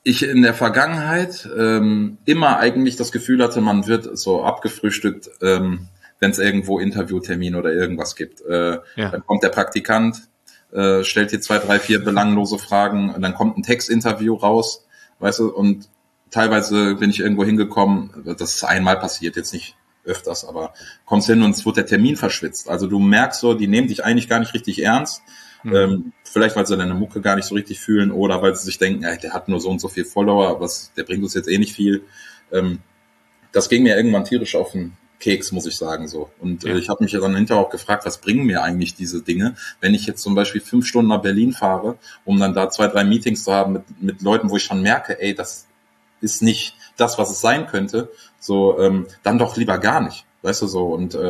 ich in der Vergangenheit immer eigentlich das Gefühl hatte, man wird so abgefrühstückt, wenn es irgendwo Interviewtermin oder irgendwas gibt. Dann kommt der Praktikant, stellt dir 2, 3, 4 belanglose Fragen und dann kommt ein Textinterview raus, weißt du, und teilweise bin ich irgendwo hingekommen, das ist einmal passiert, jetzt nicht öfters, aber kommst hin und es wird der Termin verschwitzt. Also du merkst so, die nehmen dich eigentlich gar nicht richtig ernst. Vielleicht, weil sie deine Mucke gar nicht so richtig fühlen oder weil sie sich denken, der hat nur so und so viel Follower, der bringt uns jetzt eh nicht viel. Das ging mir irgendwann tierisch auf den Keks, muss ich sagen, so. Und ich habe mich dann hinterher auch gefragt, was bringen mir eigentlich diese Dinge, wenn ich jetzt zum Beispiel 5 Stunden nach Berlin fahre, um dann da 2, 3 Meetings zu haben mit Leuten, wo ich schon merke, das ist nicht das, was es sein könnte, so, dann doch lieber gar nicht, weißt du, so. Und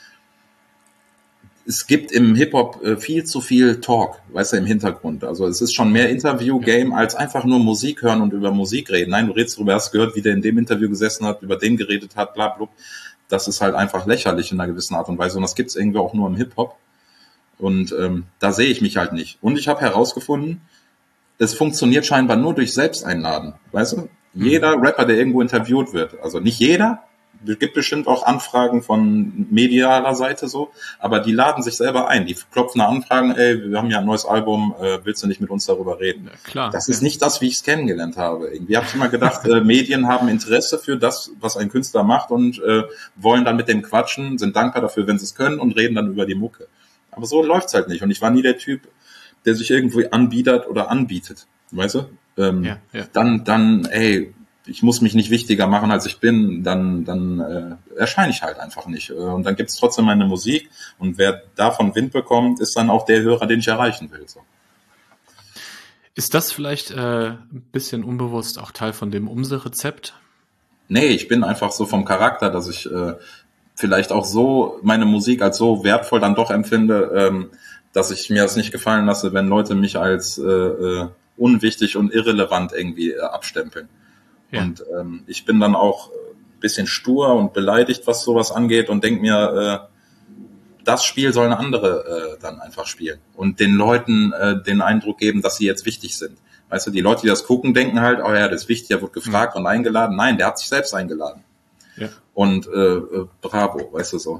es gibt im Hip-Hop viel zu viel Talk, weißt du, im Hintergrund. Also es ist schon mehr Interview-Game als einfach nur Musik hören und über Musik reden. Nein, du redest darüber, hast gehört, wie der in dem Interview gesessen hat, über den geredet hat, bla bla. Das ist halt einfach lächerlich in einer gewissen Art und Weise. Und das gibt's irgendwie auch nur im Hip-Hop. Und da sehe ich mich halt nicht. Und ich habe herausgefunden, es funktioniert scheinbar nur durch Selbsteinladen, weißt du? Jeder Rapper, der irgendwo interviewt wird, also nicht jeder, es gibt bestimmt auch Anfragen von medialer Seite so, aber die laden sich selber ein. Die klopfen da Anfragen, wir haben ja ein neues Album, willst du nicht mit uns darüber reden? Ja, klar. Das ist nicht das, wie ich es kennengelernt habe. Irgendwie habe ich immer gedacht, Medien haben Interesse für das, was ein Künstler macht und wollen dann mit dem quatschen, sind dankbar dafür, wenn sie es können und reden dann über die Mucke. Aber so läuft's halt nicht. Und ich war nie der Typ, der sich irgendwie anbietet oder anbietet, weißt du? Dann, ich muss mich nicht wichtiger machen, als ich bin, dann erscheine ich halt einfach nicht. Und dann gibt's trotzdem meine Musik und wer davon Wind bekommt, ist dann auch der Hörer, den ich erreichen will. So. Ist das vielleicht ein bisschen unbewusst auch Teil von dem Umse-Rezept? Nee, ich bin einfach so vom Charakter, dass ich vielleicht auch so meine Musik als so wertvoll dann doch empfinde, dass ich mir das nicht gefallen lasse, wenn Leute mich als unwichtig und irrelevant irgendwie abstempeln. Ja. Und ich bin dann auch ein bisschen stur und beleidigt, was sowas angeht und denke mir, das Spiel sollen andere dann einfach spielen und den Leuten den Eindruck geben, dass sie jetzt wichtig sind. Weißt du, die Leute, die das gucken, denken halt, oh ja, das ist wichtig, der wird gefragt und eingeladen. Nein, der hat sich selbst eingeladen. Ja. Und bravo, weißt du so.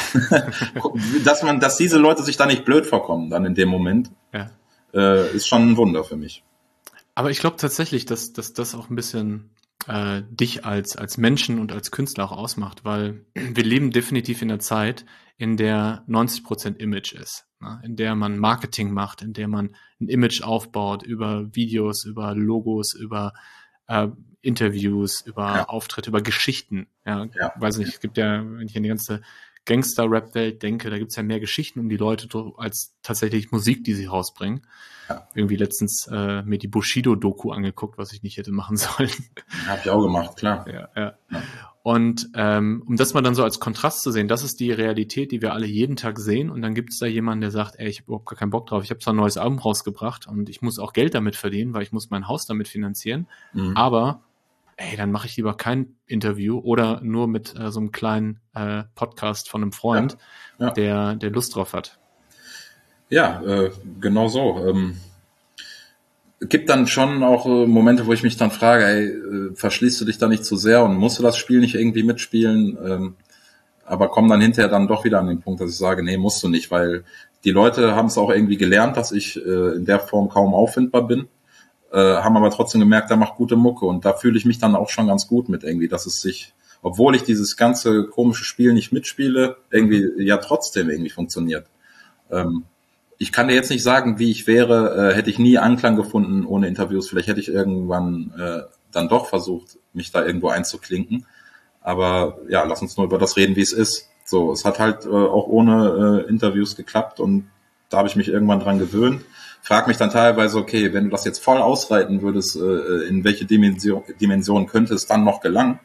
Dass diese Leute sich da nicht blöd vorkommen dann in dem Moment, ist schon ein Wunder für mich. Aber ich glaube tatsächlich, dass das auch ein bisschen dich als Menschen und als Künstler auch ausmacht, weil wir leben definitiv in einer Zeit, in der 90% Image ist, ne? In der man Marketing macht, in der man ein Image aufbaut über Videos, über Logos, über Interviews, über Auftritte, über Geschichten. Ja, weiß nicht, es gibt ja, wenn ich an die ganze Gangster-Rap-Welt denke, da gibt's ja mehr Geschichten um die Leute als tatsächlich Musik, die sie rausbringen. Ja. Irgendwie letztens mir die Bushido-Doku angeguckt, was ich nicht hätte machen sollen. Hab ich auch gemacht, klar. Ja. Und um das mal dann so als Kontrast zu sehen, das ist die Realität, die wir alle jeden Tag sehen. Und dann gibt es da jemanden, der sagt, ich habe überhaupt gar keinen Bock drauf. Ich habe zwar ein neues Album rausgebracht und ich muss auch Geld damit verdienen, weil ich muss mein Haus damit finanzieren. Aber dann mache ich lieber kein Interview oder nur mit so einem kleinen Podcast von einem Freund, der Lust drauf hat. Ja, genau so. Gibt dann schon auch Momente, wo ich mich dann frage, verschließt du dich da nicht zu sehr und musst du das Spiel nicht irgendwie mitspielen? Aber komme dann hinterher dann doch wieder an den Punkt, dass ich sage, nee, musst du nicht, weil die Leute haben es auch irgendwie gelernt, dass ich in der Form kaum auffindbar bin, haben aber trotzdem gemerkt, der macht gute Mucke und da fühle ich mich dann auch schon ganz gut mit irgendwie, dass es sich, obwohl ich dieses ganze komische Spiel nicht mitspiele, irgendwie ja trotzdem irgendwie funktioniert. Ich kann dir jetzt nicht sagen, wie ich wäre, hätte ich nie Anklang gefunden ohne Interviews. Vielleicht hätte ich irgendwann dann doch versucht, mich da irgendwo einzuklinken. Aber ja, lass uns nur über das reden, wie es ist. So, es hat halt auch ohne Interviews geklappt und da habe ich mich irgendwann dran gewöhnt. Frag mich dann teilweise, okay, wenn du das jetzt voll ausreiten würdest, in welche Dimension könnte es dann noch gelangen?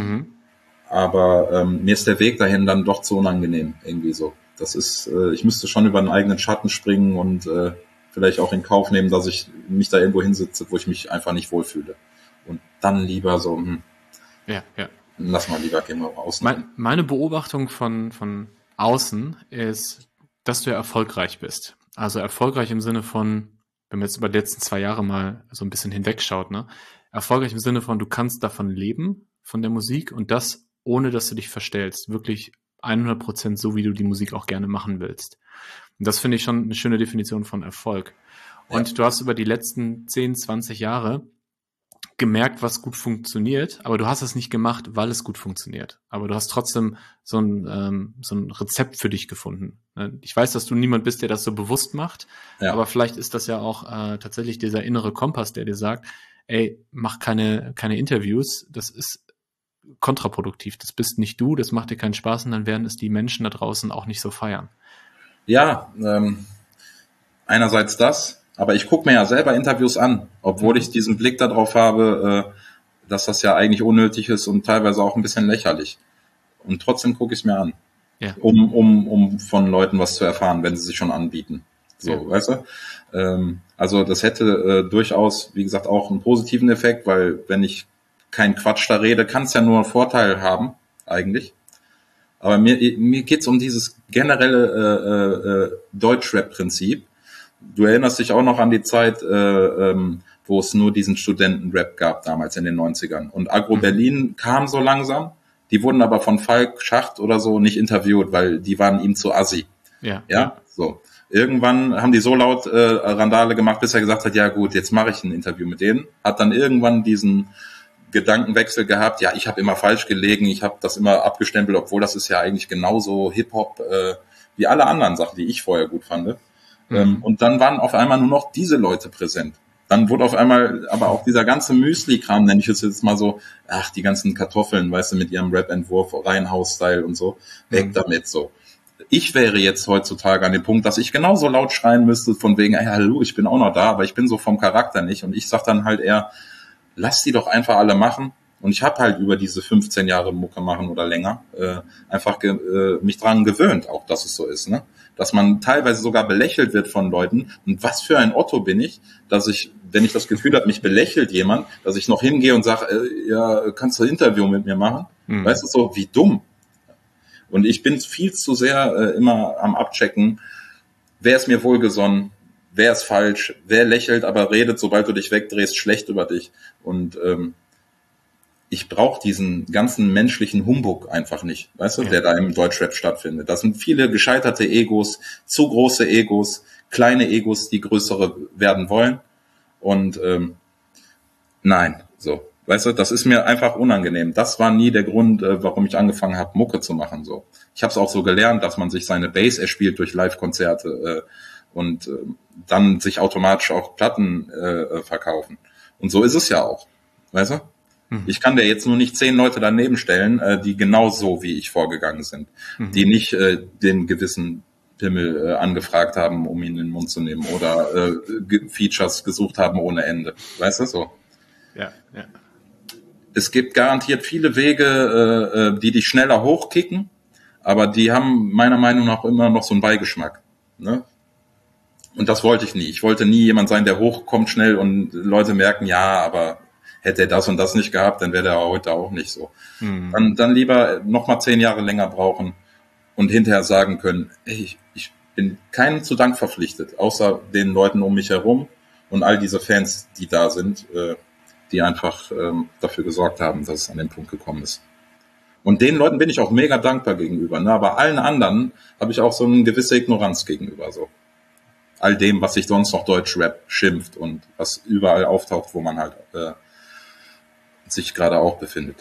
Aber mir ist der Weg dahin dann doch zu unangenehm, irgendwie so. Das ist, ich müsste schon über einen eigenen Schatten springen und vielleicht auch in Kauf nehmen, dass ich mich da irgendwo hinsitze, wo ich mich einfach nicht wohlfühle. Und dann lieber so, lass mal lieber, gehen wir raus. Meine Beobachtung von außen ist, dass du ja erfolgreich bist. Also erfolgreich im Sinne von, wenn man jetzt über die letzten 2 Jahre mal so ein bisschen hinwegschaut, ne? Erfolgreich im Sinne von, du kannst davon leben, von der Musik, und das ohne, dass du dich verstellst. Wirklich 100% so, wie du die Musik auch gerne machen willst. Und das finde ich schon eine schöne Definition von Erfolg. Und du hast über die letzten 10, 20 Jahre gemerkt, was gut funktioniert, aber du hast es nicht gemacht, weil es gut funktioniert. Aber du hast trotzdem so ein Rezept für dich gefunden. Ich weiß, dass du niemand bist, der das so bewusst macht, aber vielleicht ist das ja auch tatsächlich dieser innere Kompass, der dir sagt, ey, mach keine Interviews, das ist kontraproduktiv, das bist nicht du, das macht dir keinen Spaß, und dann werden es die Menschen da draußen auch nicht so feiern. Ja, einerseits das, aber ich gucke mir ja selber Interviews an, obwohl ich diesen Blick darauf habe, dass das ja eigentlich unnötig ist und teilweise auch ein bisschen lächerlich. Und trotzdem gucke ich es mir an, um von Leuten was zu erfahren, wenn sie sich schon anbieten. So, weißt du? Also das hätte durchaus, wie gesagt, auch einen positiven Effekt, weil wenn ich kein Quatsch da rede, kann es ja nur einen Vorteil haben, eigentlich. Aber mir geht's um dieses generelle Deutschrap-Prinzip. Du erinnerst dich auch noch an die Zeit, wo es nur diesen Studentenrap gab, damals in den 90ern. Und Agro Berlin kam so langsam. Die wurden aber von Falk Schacht oder so nicht interviewt, weil die waren ihm zu assi. Ja, so. Irgendwann haben die so laut Randale gemacht, bis er gesagt hat, ja gut, jetzt mache ich ein Interview mit denen. Hat dann irgendwann diesen Gedankenwechsel gehabt, ja, ich habe immer falsch gelegen, ich habe das immer abgestempelt, obwohl das ist ja eigentlich genauso Hip-Hop wie alle anderen Sachen, die ich vorher gut fand. Und dann waren auf einmal nur noch diese Leute präsent. Dann wurde auf einmal aber auch dieser ganze Müsli-Kram, nenne ich es jetzt mal so, ach, die ganzen Kartoffeln, weißt du, mit ihrem Rap-Entwurf, Reihenhaus-Style und so, weg damit so. Ich wäre jetzt heutzutage an dem Punkt, dass ich genauso laut schreien müsste, von wegen, hey, hallo, ich bin auch noch da, aber ich bin so vom Charakter nicht. Und ich sag dann halt eher, lass die doch einfach alle machen. Und ich habe halt über diese 15 Jahre Mucke machen oder länger einfach mich dran gewöhnt, auch dass es so ist, ne? Dass man teilweise sogar belächelt wird von Leuten. Und was für ein Otto bin ich, dass ich, wenn ich das Gefühl habe, mich belächelt jemand, dass ich noch hingehe und sage, ja, kannst du ein Interview mit mir machen? Weißt du, so wie dumm. Und ich bin viel zu sehr immer am Abchecken, wer ist mir wohlgesonnen, wer ist falsch, wer lächelt, aber redet, sobald du dich wegdrehst, schlecht über dich. Und ich brauche diesen ganzen menschlichen Humbug einfach nicht, weißt du, der da im Deutschrap stattfindet. Das sind viele gescheiterte Egos, zu große Egos, kleine Egos, die größere werden wollen. Und nein, so. Weißt du, das ist mir einfach unangenehm. Das war nie der Grund, warum ich angefangen habe, Mucke zu machen. So, ich habe es auch so gelernt, dass man sich seine Bass erspielt durch Live-Konzerte und dann sich automatisch auch Platten verkaufen. Und so ist es ja auch. Weißt du? Ich kann dir jetzt nur nicht 10 Leute daneben stellen, die genauso wie ich vorgegangen sind, die nicht den gewissen Pimmel angefragt haben, um ihn in den Mund zu nehmen oder Features gesucht haben ohne Ende. Weißt du so? Ja. Es gibt garantiert viele Wege, die dich schneller hochkicken, aber die haben meiner Meinung nach immer noch so einen Beigeschmack. Ne? Und das wollte ich nie. Ich wollte nie jemand sein, der hochkommt schnell und Leute merken, ja, aber hätte er das und das nicht gehabt, dann wäre der heute auch nicht so. Dann lieber noch mal 10 Jahre länger brauchen und hinterher sagen können, ey, ich bin keinem zu Dank verpflichtet, außer den Leuten um mich herum und all diese Fans, die da sind, die einfach dafür gesorgt haben, dass es an den Punkt gekommen ist. Und den Leuten bin ich auch mega dankbar gegenüber. Ne? Aber allen anderen habe ich auch so eine gewisse Ignoranz gegenüber. So all dem, was sich sonst noch Deutschrap schimpft und was überall auftaucht, wo man halt sich gerade auch befindet.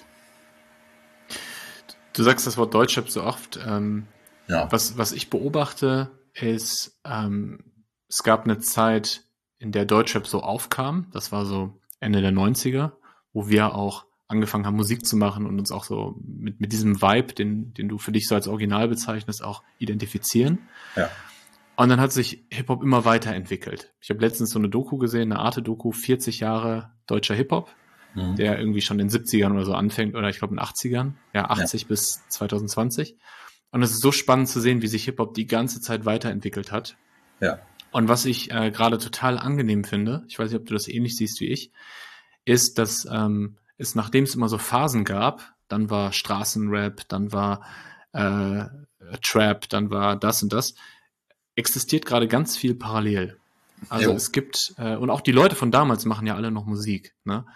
Du sagst das Wort Deutschrap so oft. Was ich beobachte, ist, es gab eine Zeit, in der Deutschrap so aufkam. Das war so Ende der 90er, wo wir auch angefangen haben, Musik zu machen und uns auch so mit diesem Vibe, den du für dich so als Original bezeichnest, auch identifizieren. Ja. Und dann hat sich Hip-Hop immer weiterentwickelt. Ich habe letztens so eine Doku gesehen, eine Arte-Doku, 40 Jahre deutscher Hip-Hop, der irgendwie schon in den 70ern oder so anfängt, oder ich glaube in den 80ern, 80 bis 2020. Und es ist so spannend zu sehen, wie sich Hip-Hop die ganze Zeit weiterentwickelt hat. Ja. Und was ich gerade total angenehm finde, ich weiß nicht, ob du das ähnlich siehst wie ich, ist, dass es, nachdem es immer so Phasen gab, dann war Straßenrap, dann war Trap, dann war das und das, existiert gerade ganz viel parallel. Also es gibt, und auch die Leute von damals machen ja alle noch Musik, ne?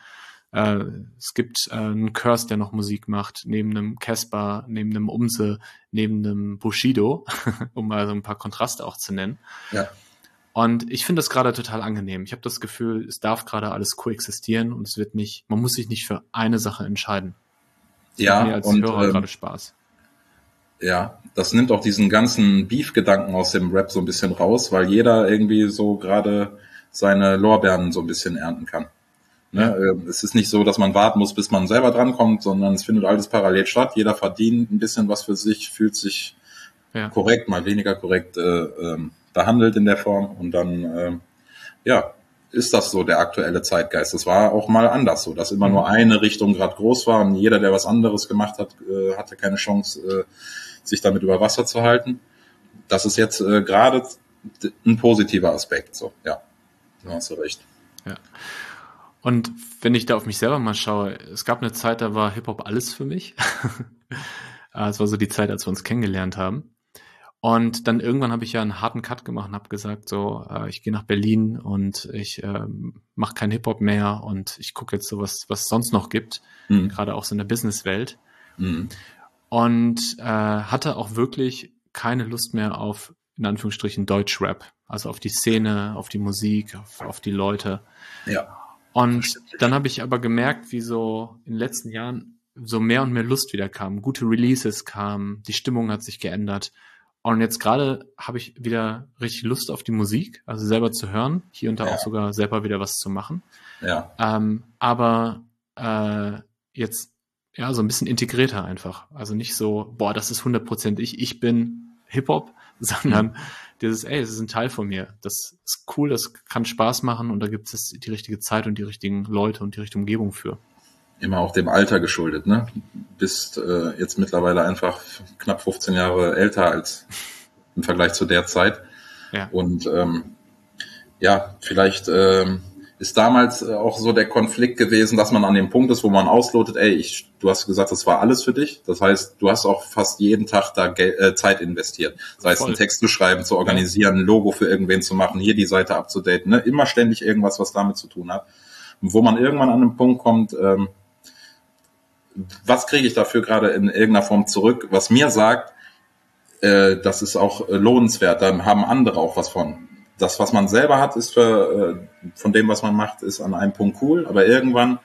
Es gibt einen Curse, der noch Musik macht, neben einem Casper, neben einem Umse, neben einem Bushido, um mal so ein paar Kontraste auch zu nennen. Ja. Und ich finde das gerade total angenehm. Ich habe das Gefühl, es darf gerade alles koexistieren und es wird nicht, man muss sich nicht für eine Sache entscheiden. Das macht mir als Hörer gerade Spaß. Ja, das nimmt auch diesen ganzen Beef-Gedanken aus dem Rap so ein bisschen raus, weil jeder irgendwie so gerade seine Lorbeeren so ein bisschen ernten kann. Ne? Ja. Es ist nicht so, dass man warten muss, bis man selber drankommt, sondern es findet alles parallel statt. Jeder verdient ein bisschen was für sich, fühlt sich korrekt, mal weniger korrekt behandelt in der Form und dann ist das so der aktuelle Zeitgeist. Das war auch mal anders so, dass immer nur eine Richtung gerade groß war und jeder, der was anderes gemacht hat, hatte keine Chance, sich damit über Wasser zu halten. Das ist jetzt gerade ein positiver Aspekt. So, ja, da hast du recht. Ja. Und wenn ich da auf mich selber mal schaue, es gab eine Zeit, da war Hip-Hop alles für mich. Es war so die Zeit, als wir uns kennengelernt haben. Und dann irgendwann habe ich ja einen harten Cut gemacht und habe gesagt, so, ich gehe nach Berlin und ich mache keinen Hip-Hop mehr und ich gucke jetzt so, was es sonst noch gibt, gerade auch so in der Businesswelt. Und hatte auch wirklich keine Lust mehr auf, in Anführungsstrichen, Deutschrap. Also auf die Szene, auf die Musik, auf die Leute. Ja. Und dann habe ich aber gemerkt, wie so in den letzten Jahren so mehr und mehr Lust wieder kam. Gute Releases kamen, die Stimmung hat sich geändert. Und jetzt gerade habe ich wieder richtig Lust auf die Musik, also selber zu hören, hier und da auch sogar selber wieder was zu machen. Ja. Aber jetzt ja so ein bisschen integrierter einfach. Also nicht so, boah, das ist 100% ich bin Hip-Hop, sondern dieses, es ist ein Teil von mir. Das ist cool, das kann Spaß machen und da gibt es die richtige Zeit und die richtigen Leute und die richtige Umgebung für. Immer auch dem Alter geschuldet, ne? Bist jetzt mittlerweile einfach knapp 15 Jahre älter als im Vergleich zu der Zeit. Ja. Und vielleicht ist damals auch so der Konflikt gewesen, dass man an dem Punkt ist, wo man auslotet, du hast gesagt, das war alles für dich. Das heißt, du hast auch fast jeden Tag da Zeit investiert. Sei es einen Text zu schreiben, zu organisieren, ein Logo für irgendwen zu machen, hier die Seite abzudaten, ne? Immer ständig irgendwas, was damit zu tun hat. Und wo man irgendwann an den Punkt kommt, was kriege ich dafür gerade in irgendeiner Form zurück, was mir sagt, das ist auch lohnenswert, dann haben andere auch was von. Das, was man selber hat, ist von dem, was man macht, ist an einem Punkt cool, aber irgendwann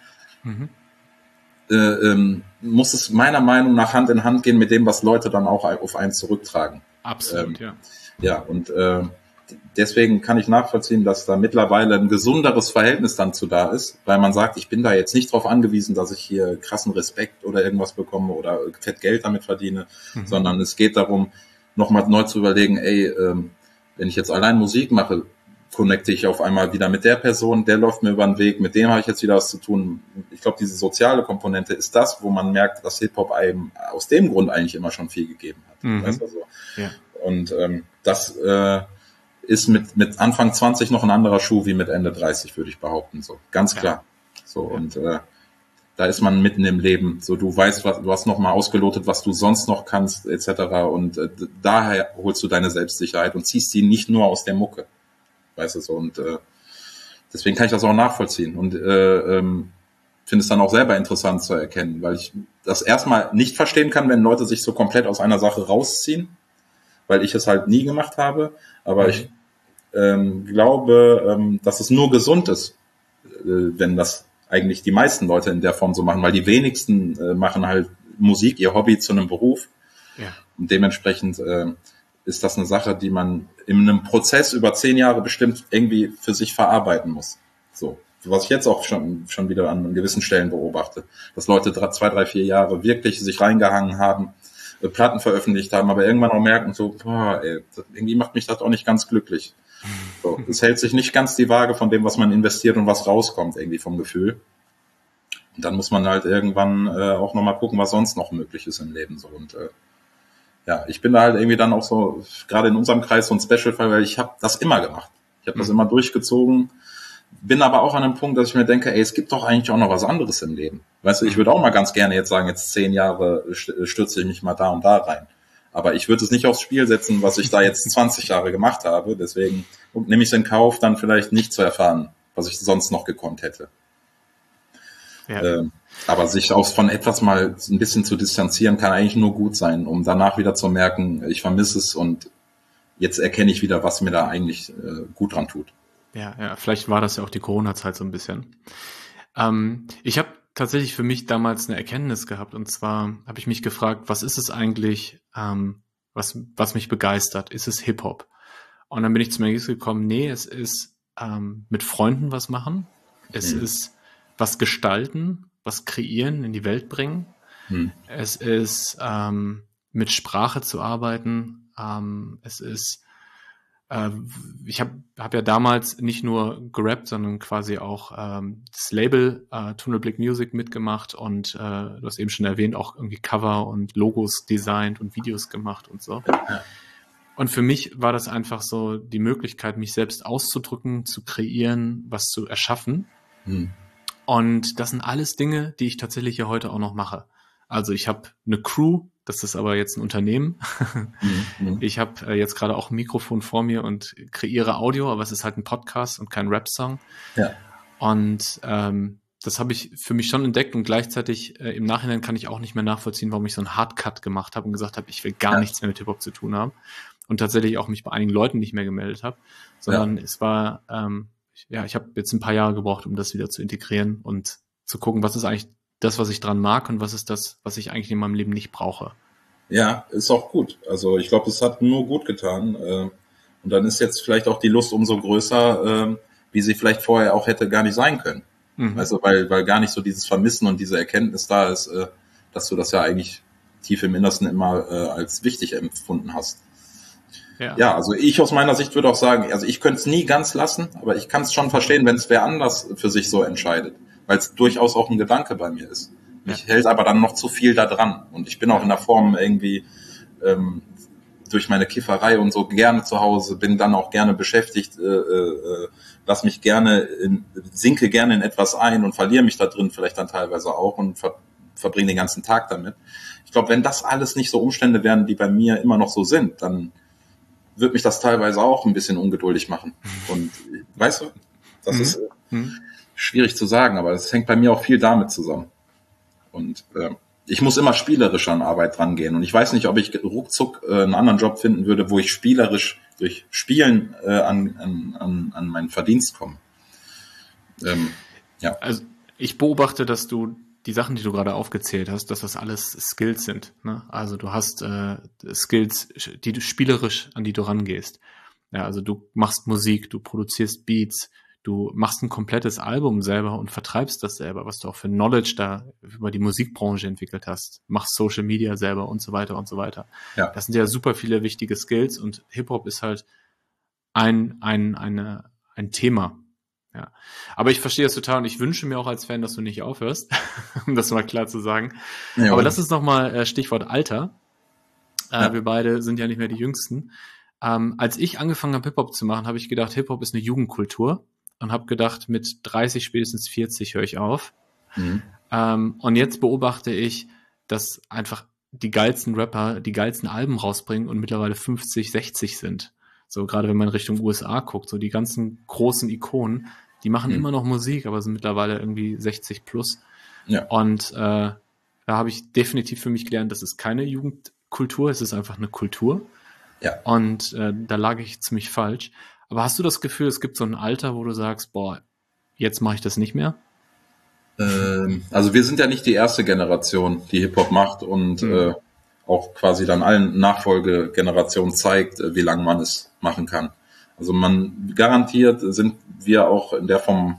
muss es meiner Meinung nach Hand in Hand gehen mit dem, was Leute dann auch auf einen zurücktragen. Absolut, ja. Ja, und deswegen kann ich nachvollziehen, dass da mittlerweile ein gesunderes Verhältnis dann zu da ist, weil man sagt, ich bin da jetzt nicht darauf angewiesen, dass ich hier krassen Respekt oder irgendwas bekomme oder fett Geld damit verdiene, sondern es geht darum, nochmal neu zu überlegen, wenn ich jetzt allein Musik mache, connecte ich auf einmal wieder mit der Person, der läuft mir über den Weg, mit dem habe ich jetzt wieder was zu tun. Ich glaube, diese soziale Komponente ist das, wo man merkt, dass Hip-Hop einem aus dem Grund eigentlich immer schon viel gegeben hat. Weißt du, so. Ja. Und das ist mit Anfang 20 noch ein anderer Schuh wie mit Ende 30, würde ich behaupten. So, ganz klar. So, und da ist man mitten im Leben. So, du weißt, du hast noch mal ausgelotet, was du sonst noch kannst, etc. Und daher holst du deine Selbstsicherheit und ziehst die nicht nur aus der Mucke. Weißt du so, und deswegen kann ich das auch nachvollziehen und finde es dann auch selber interessant zu erkennen, weil ich das erstmal nicht verstehen kann, wenn Leute sich so komplett aus einer Sache rausziehen, weil ich es halt nie gemacht habe, aber ich glaube, dass es nur gesund ist, wenn das eigentlich die meisten Leute in der Form so machen, weil die wenigsten machen halt Musik, ihr Hobby zu einem Beruf. Ja. Und dementsprechend ist das eine Sache, die man in einem Prozess über 10 Jahre bestimmt irgendwie für sich verarbeiten muss. So, was ich jetzt auch schon wieder an gewissen Stellen beobachte, dass Leute 2, 3, 4 Jahre wirklich sich reingehangen haben, Platten veröffentlicht haben, aber irgendwann auch merken so, irgendwie macht mich das auch nicht ganz glücklich. So, es hält sich nicht ganz die Waage von dem, was man investiert und was rauskommt, irgendwie vom Gefühl. Und dann muss man halt irgendwann auch nochmal gucken, was sonst noch möglich ist im Leben. So. Und ich bin da halt irgendwie dann auch so, gerade in unserem Kreis so ein Special-Fall, weil ich habe das immer gemacht. Ich habe das immer durchgezogen, bin aber auch an einem Punkt, dass ich mir denke, es gibt doch eigentlich auch noch was anderes im Leben. Weißt du, ich würde auch mal ganz gerne jetzt sagen, jetzt 10 Jahre stürze ich mich mal da und da rein. Aber ich würde es nicht aufs Spiel setzen, was ich da jetzt 20 Jahre gemacht habe. Deswegen nehme ich es in Kauf, dann vielleicht nicht zu erfahren, was ich sonst noch gekonnt hätte. Ja. Aber sich auch von etwas mal ein bisschen zu distanzieren, kann eigentlich nur gut sein, um danach wieder zu merken, ich vermisse es und jetzt erkenne ich wieder, was mir da eigentlich gut dran tut. Ja, vielleicht war das ja auch die Corona-Zeit so ein bisschen. Ich habe tatsächlich für mich damals eine Erkenntnis gehabt, und zwar habe ich mich gefragt, was ist es eigentlich, was mich begeistert? Ist es Hip-Hop? Und dann bin ich zum Ergebnis gekommen, nee, es ist mit Freunden was machen, es ist was gestalten, was kreieren, in die Welt bringen, es ist mit Sprache zu arbeiten, es ist ich hab ja damals nicht nur gerappt, sondern quasi auch das Label Tunnelblick Music mitgemacht und du hast eben schon erwähnt, auch irgendwie Cover und Logos designt und Videos gemacht und so. Und für mich war das einfach so die Möglichkeit, mich selbst auszudrücken, zu kreieren, was zu erschaffen. Und das sind alles Dinge, die ich tatsächlich ja heute auch noch mache. Also ich habe eine Crew, das ist aber jetzt ein Unternehmen. Ich habe jetzt gerade auch ein Mikrofon vor mir und kreiere Audio, aber es ist halt ein Podcast und kein Rap-Song. Ja. Und das habe ich für mich schon entdeckt und gleichzeitig im Nachhinein kann ich auch nicht mehr nachvollziehen, warum ich so einen Hardcut gemacht habe und gesagt habe, ich will gar nichts mehr mit Hip-Hop zu tun haben. Und tatsächlich auch mich bei einigen Leuten nicht mehr gemeldet habe, sondern es war, ich habe jetzt ein paar Jahre gebraucht, um das wieder zu integrieren und zu gucken, was ist eigentlich das, was ich dran mag und was ist das, was ich eigentlich in meinem Leben nicht brauche. Ja, ist auch gut. Also ich glaube, es hat nur gut getan. Und dann ist jetzt vielleicht auch die Lust umso größer, wie sie vielleicht vorher auch hätte gar nicht sein können. Also weil gar nicht so dieses Vermissen und diese Erkenntnis da ist, dass du das ja eigentlich tief im Innersten immer als wichtig empfunden hast. Ja, also ich aus meiner Sicht würde auch sagen, also ich könnte es nie ganz lassen, aber ich kann es schon verstehen, wenn es wer anders für sich so entscheidet, weil es durchaus auch ein Gedanke bei mir ist. Mich hält aber dann noch zu viel da dran und ich bin auch in der Form irgendwie durch meine Kifferei und so gerne zu Hause, bin dann auch gerne beschäftigt, lass mich gerne, sinke gerne in etwas ein und verliere mich da drin vielleicht dann teilweise auch und verbringe den ganzen Tag damit. Ich glaube, wenn das alles nicht so Umstände wären, die bei mir immer noch so sind, dann wird mich das teilweise auch ein bisschen ungeduldig machen. Und weißt du, das ist schwierig zu sagen, aber es hängt bei mir auch viel damit zusammen. Und ich muss immer spielerisch an Arbeit rangehen. Und ich weiß nicht, ob ich ruckzuck einen anderen Job finden würde, wo ich spielerisch durch Spielen an meinen Verdienst komme. Also ich beobachte, dass du die Sachen, die du gerade aufgezählt hast, dass das alles Skills sind. Ne? Also du hast Skills, die du spielerisch, an die du rangehst. Ja, also du machst Musik, du produzierst Beats, du machst ein komplettes Album selber und vertreibst das selber, was du auch für Knowledge da über die Musikbranche entwickelt hast. Machst Social Media selber und so weiter und so weiter. Ja. Das sind ja super viele wichtige Skills und Hip-Hop ist halt ein Thema. Ja, aber ich verstehe das total und ich wünsche mir auch als Fan, dass du nicht aufhörst, um das mal klar zu sagen. Ja, aber das ist nochmal Stichwort Alter. Wir beide sind ja nicht mehr die Jüngsten. Als ich angefangen habe, Hip-Hop zu machen, habe ich gedacht, Hip-Hop ist eine Jugendkultur und habe gedacht, mit 30, spätestens 40 höre ich auf. Und jetzt beobachte ich, dass einfach die geilsten Rapper die geilsten Alben rausbringen und mittlerweile 50, 60 sind. So gerade wenn man Richtung USA guckt, so die ganzen großen Ikonen, die machen immer noch Musik, aber sind mittlerweile irgendwie 60 plus. Ja. Und da habe ich definitiv für mich gelernt, das ist keine Jugendkultur, es ist einfach eine Kultur. Ja. Und da lag ich ziemlich falsch. Aber hast du das Gefühl, es gibt so ein Alter, wo du sagst, boah, jetzt mache ich das nicht mehr? Also wir sind ja nicht die erste Generation, die Hip-Hop macht und auch quasi dann allen Nachfolgegenerationen zeigt, wie lange man es machen kann. Also man garantiert sind wir auch in der Form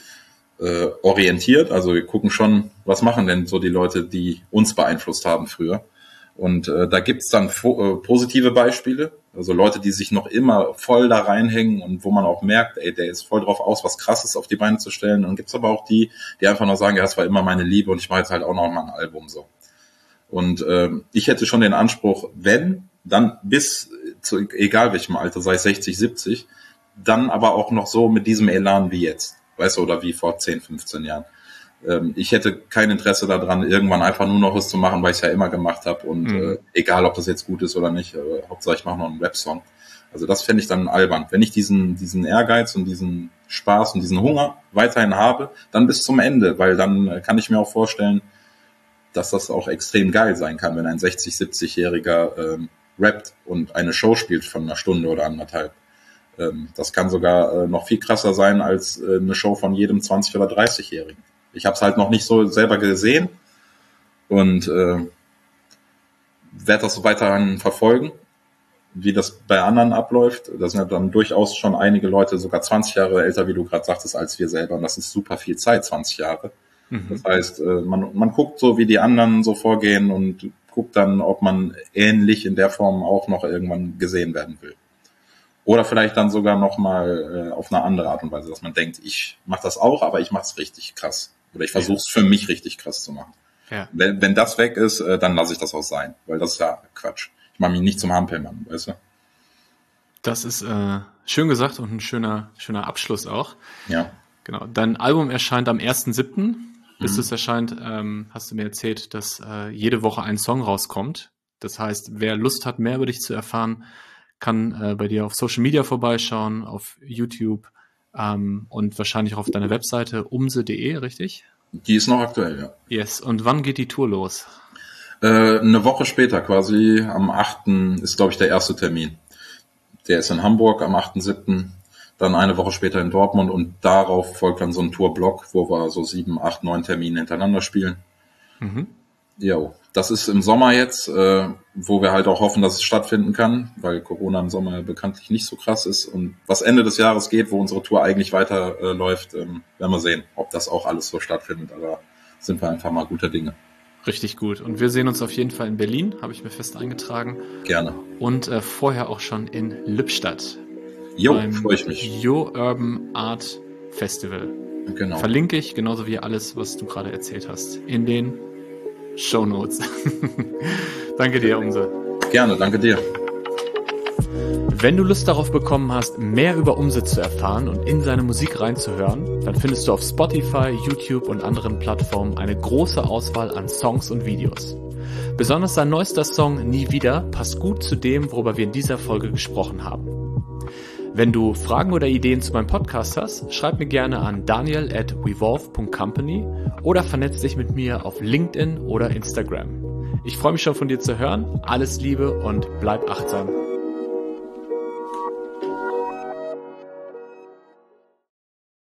orientiert. Also wir gucken schon, was machen denn so die Leute, die uns beeinflusst haben früher. Und da gibt's dann positive Beispiele, also Leute, die sich noch immer voll da reinhängen und wo man auch merkt, ey, der ist voll drauf aus, was Krasses auf die Beine zu stellen. Und dann gibt's aber auch die einfach noch sagen, ja, das war immer meine Liebe und ich mache jetzt halt auch noch mal ein Album so. Und ich hätte schon den Anspruch, wenn, dann bis zu egal welchem Alter, sei es 60, 70, dann aber auch noch so mit diesem Elan wie jetzt, weißt du, oder wie vor 10, 15 Jahren. Ich hätte kein Interesse daran, irgendwann einfach nur noch was zu machen, weil ich es ja immer gemacht habe und egal, ob das jetzt gut ist oder nicht, Hauptsache ich mache noch einen Rap-Song. Also das fände ich dann albern. Wenn ich diesen Ehrgeiz und diesen Spaß und diesen Hunger weiterhin habe, dann bis zum Ende, weil dann kann ich mir auch vorstellen, dass das auch extrem geil sein kann, wenn ein 60-, 70-Jähriger rappt und eine Show spielt von einer Stunde oder anderthalb. Das kann sogar noch viel krasser sein als eine Show von jedem 20- oder 30-Jährigen. Ich habe es halt noch nicht so selber gesehen und werde das so weiterhin verfolgen, wie das bei anderen abläuft. Da sind ja dann durchaus schon einige Leute sogar 20 Jahre älter, wie du gerade sagtest, als wir selber. Und das ist super viel Zeit, 20 Jahre. Das heißt, man guckt so, wie die anderen so vorgehen und guckt dann, ob man ähnlich in der Form auch noch irgendwann gesehen werden will. Oder vielleicht dann sogar nochmal auf eine andere Art und Weise, dass man denkt, ich mache das auch, aber ich mache es richtig krass. Oder ich versuche es für mich richtig krass zu machen. Ja. Wenn das weg ist, dann lasse ich das auch sein, weil das ist ja Quatsch. Ich mache mich nicht zum Hampelmann, weißt du? Das ist schön gesagt und ein schöner Abschluss auch. Ja. Genau. Dein Album erscheint am 1.7. Bis es erscheint, hast du mir erzählt, dass jede Woche ein Song rauskommt. Das heißt, wer Lust hat, mehr über dich zu erfahren, kann bei dir auf Social Media vorbeischauen, auf YouTube und wahrscheinlich auch auf deiner Webseite umse.de, richtig? Die ist noch aktuell, ja. Yes. Und wann geht die Tour los? Eine Woche später quasi, am 8. ist, glaube ich, der erste Termin. Der ist in Hamburg am 8.7., dann eine Woche später in Dortmund und darauf folgt dann so ein Tourblock, wo wir so 7, 8, 9 Termine hintereinander spielen. Jo, das ist im Sommer jetzt, wo wir halt auch hoffen, dass es stattfinden kann, weil Corona im Sommer bekanntlich nicht so krass ist. Und was Ende des Jahres geht, wo unsere Tour eigentlich weiter läuft, werden wir sehen, ob das auch alles so stattfindet. Aber sind wir einfach mal guter Dinge. Richtig gut. Und wir sehen uns auf jeden Fall in Berlin, habe ich mir fest eingetragen. Gerne. Und vorher auch schon in Lippstadt. Jo, freue ich mich. Yo Urban Art Festival. Genau. Verlinke ich, genauso wie alles, was du gerade erzählt hast, in den Shownotes. Danke dir, Umse. Gerne, danke dir. Wenn du Lust darauf bekommen hast, mehr über Umse zu erfahren und in seine Musik reinzuhören, dann findest du auf Spotify, YouTube und anderen Plattformen eine große Auswahl an Songs und Videos. Besonders sein neuester Song Nie wieder passt gut zu dem, worüber wir in dieser Folge gesprochen haben. Wenn du Fragen oder Ideen zu meinem Podcast hast, schreib mir gerne an daniel@wevolve.company oder vernetz dich mit mir auf LinkedIn oder Instagram. Ich freue mich schon von dir zu hören. Alles Liebe und bleib achtsam.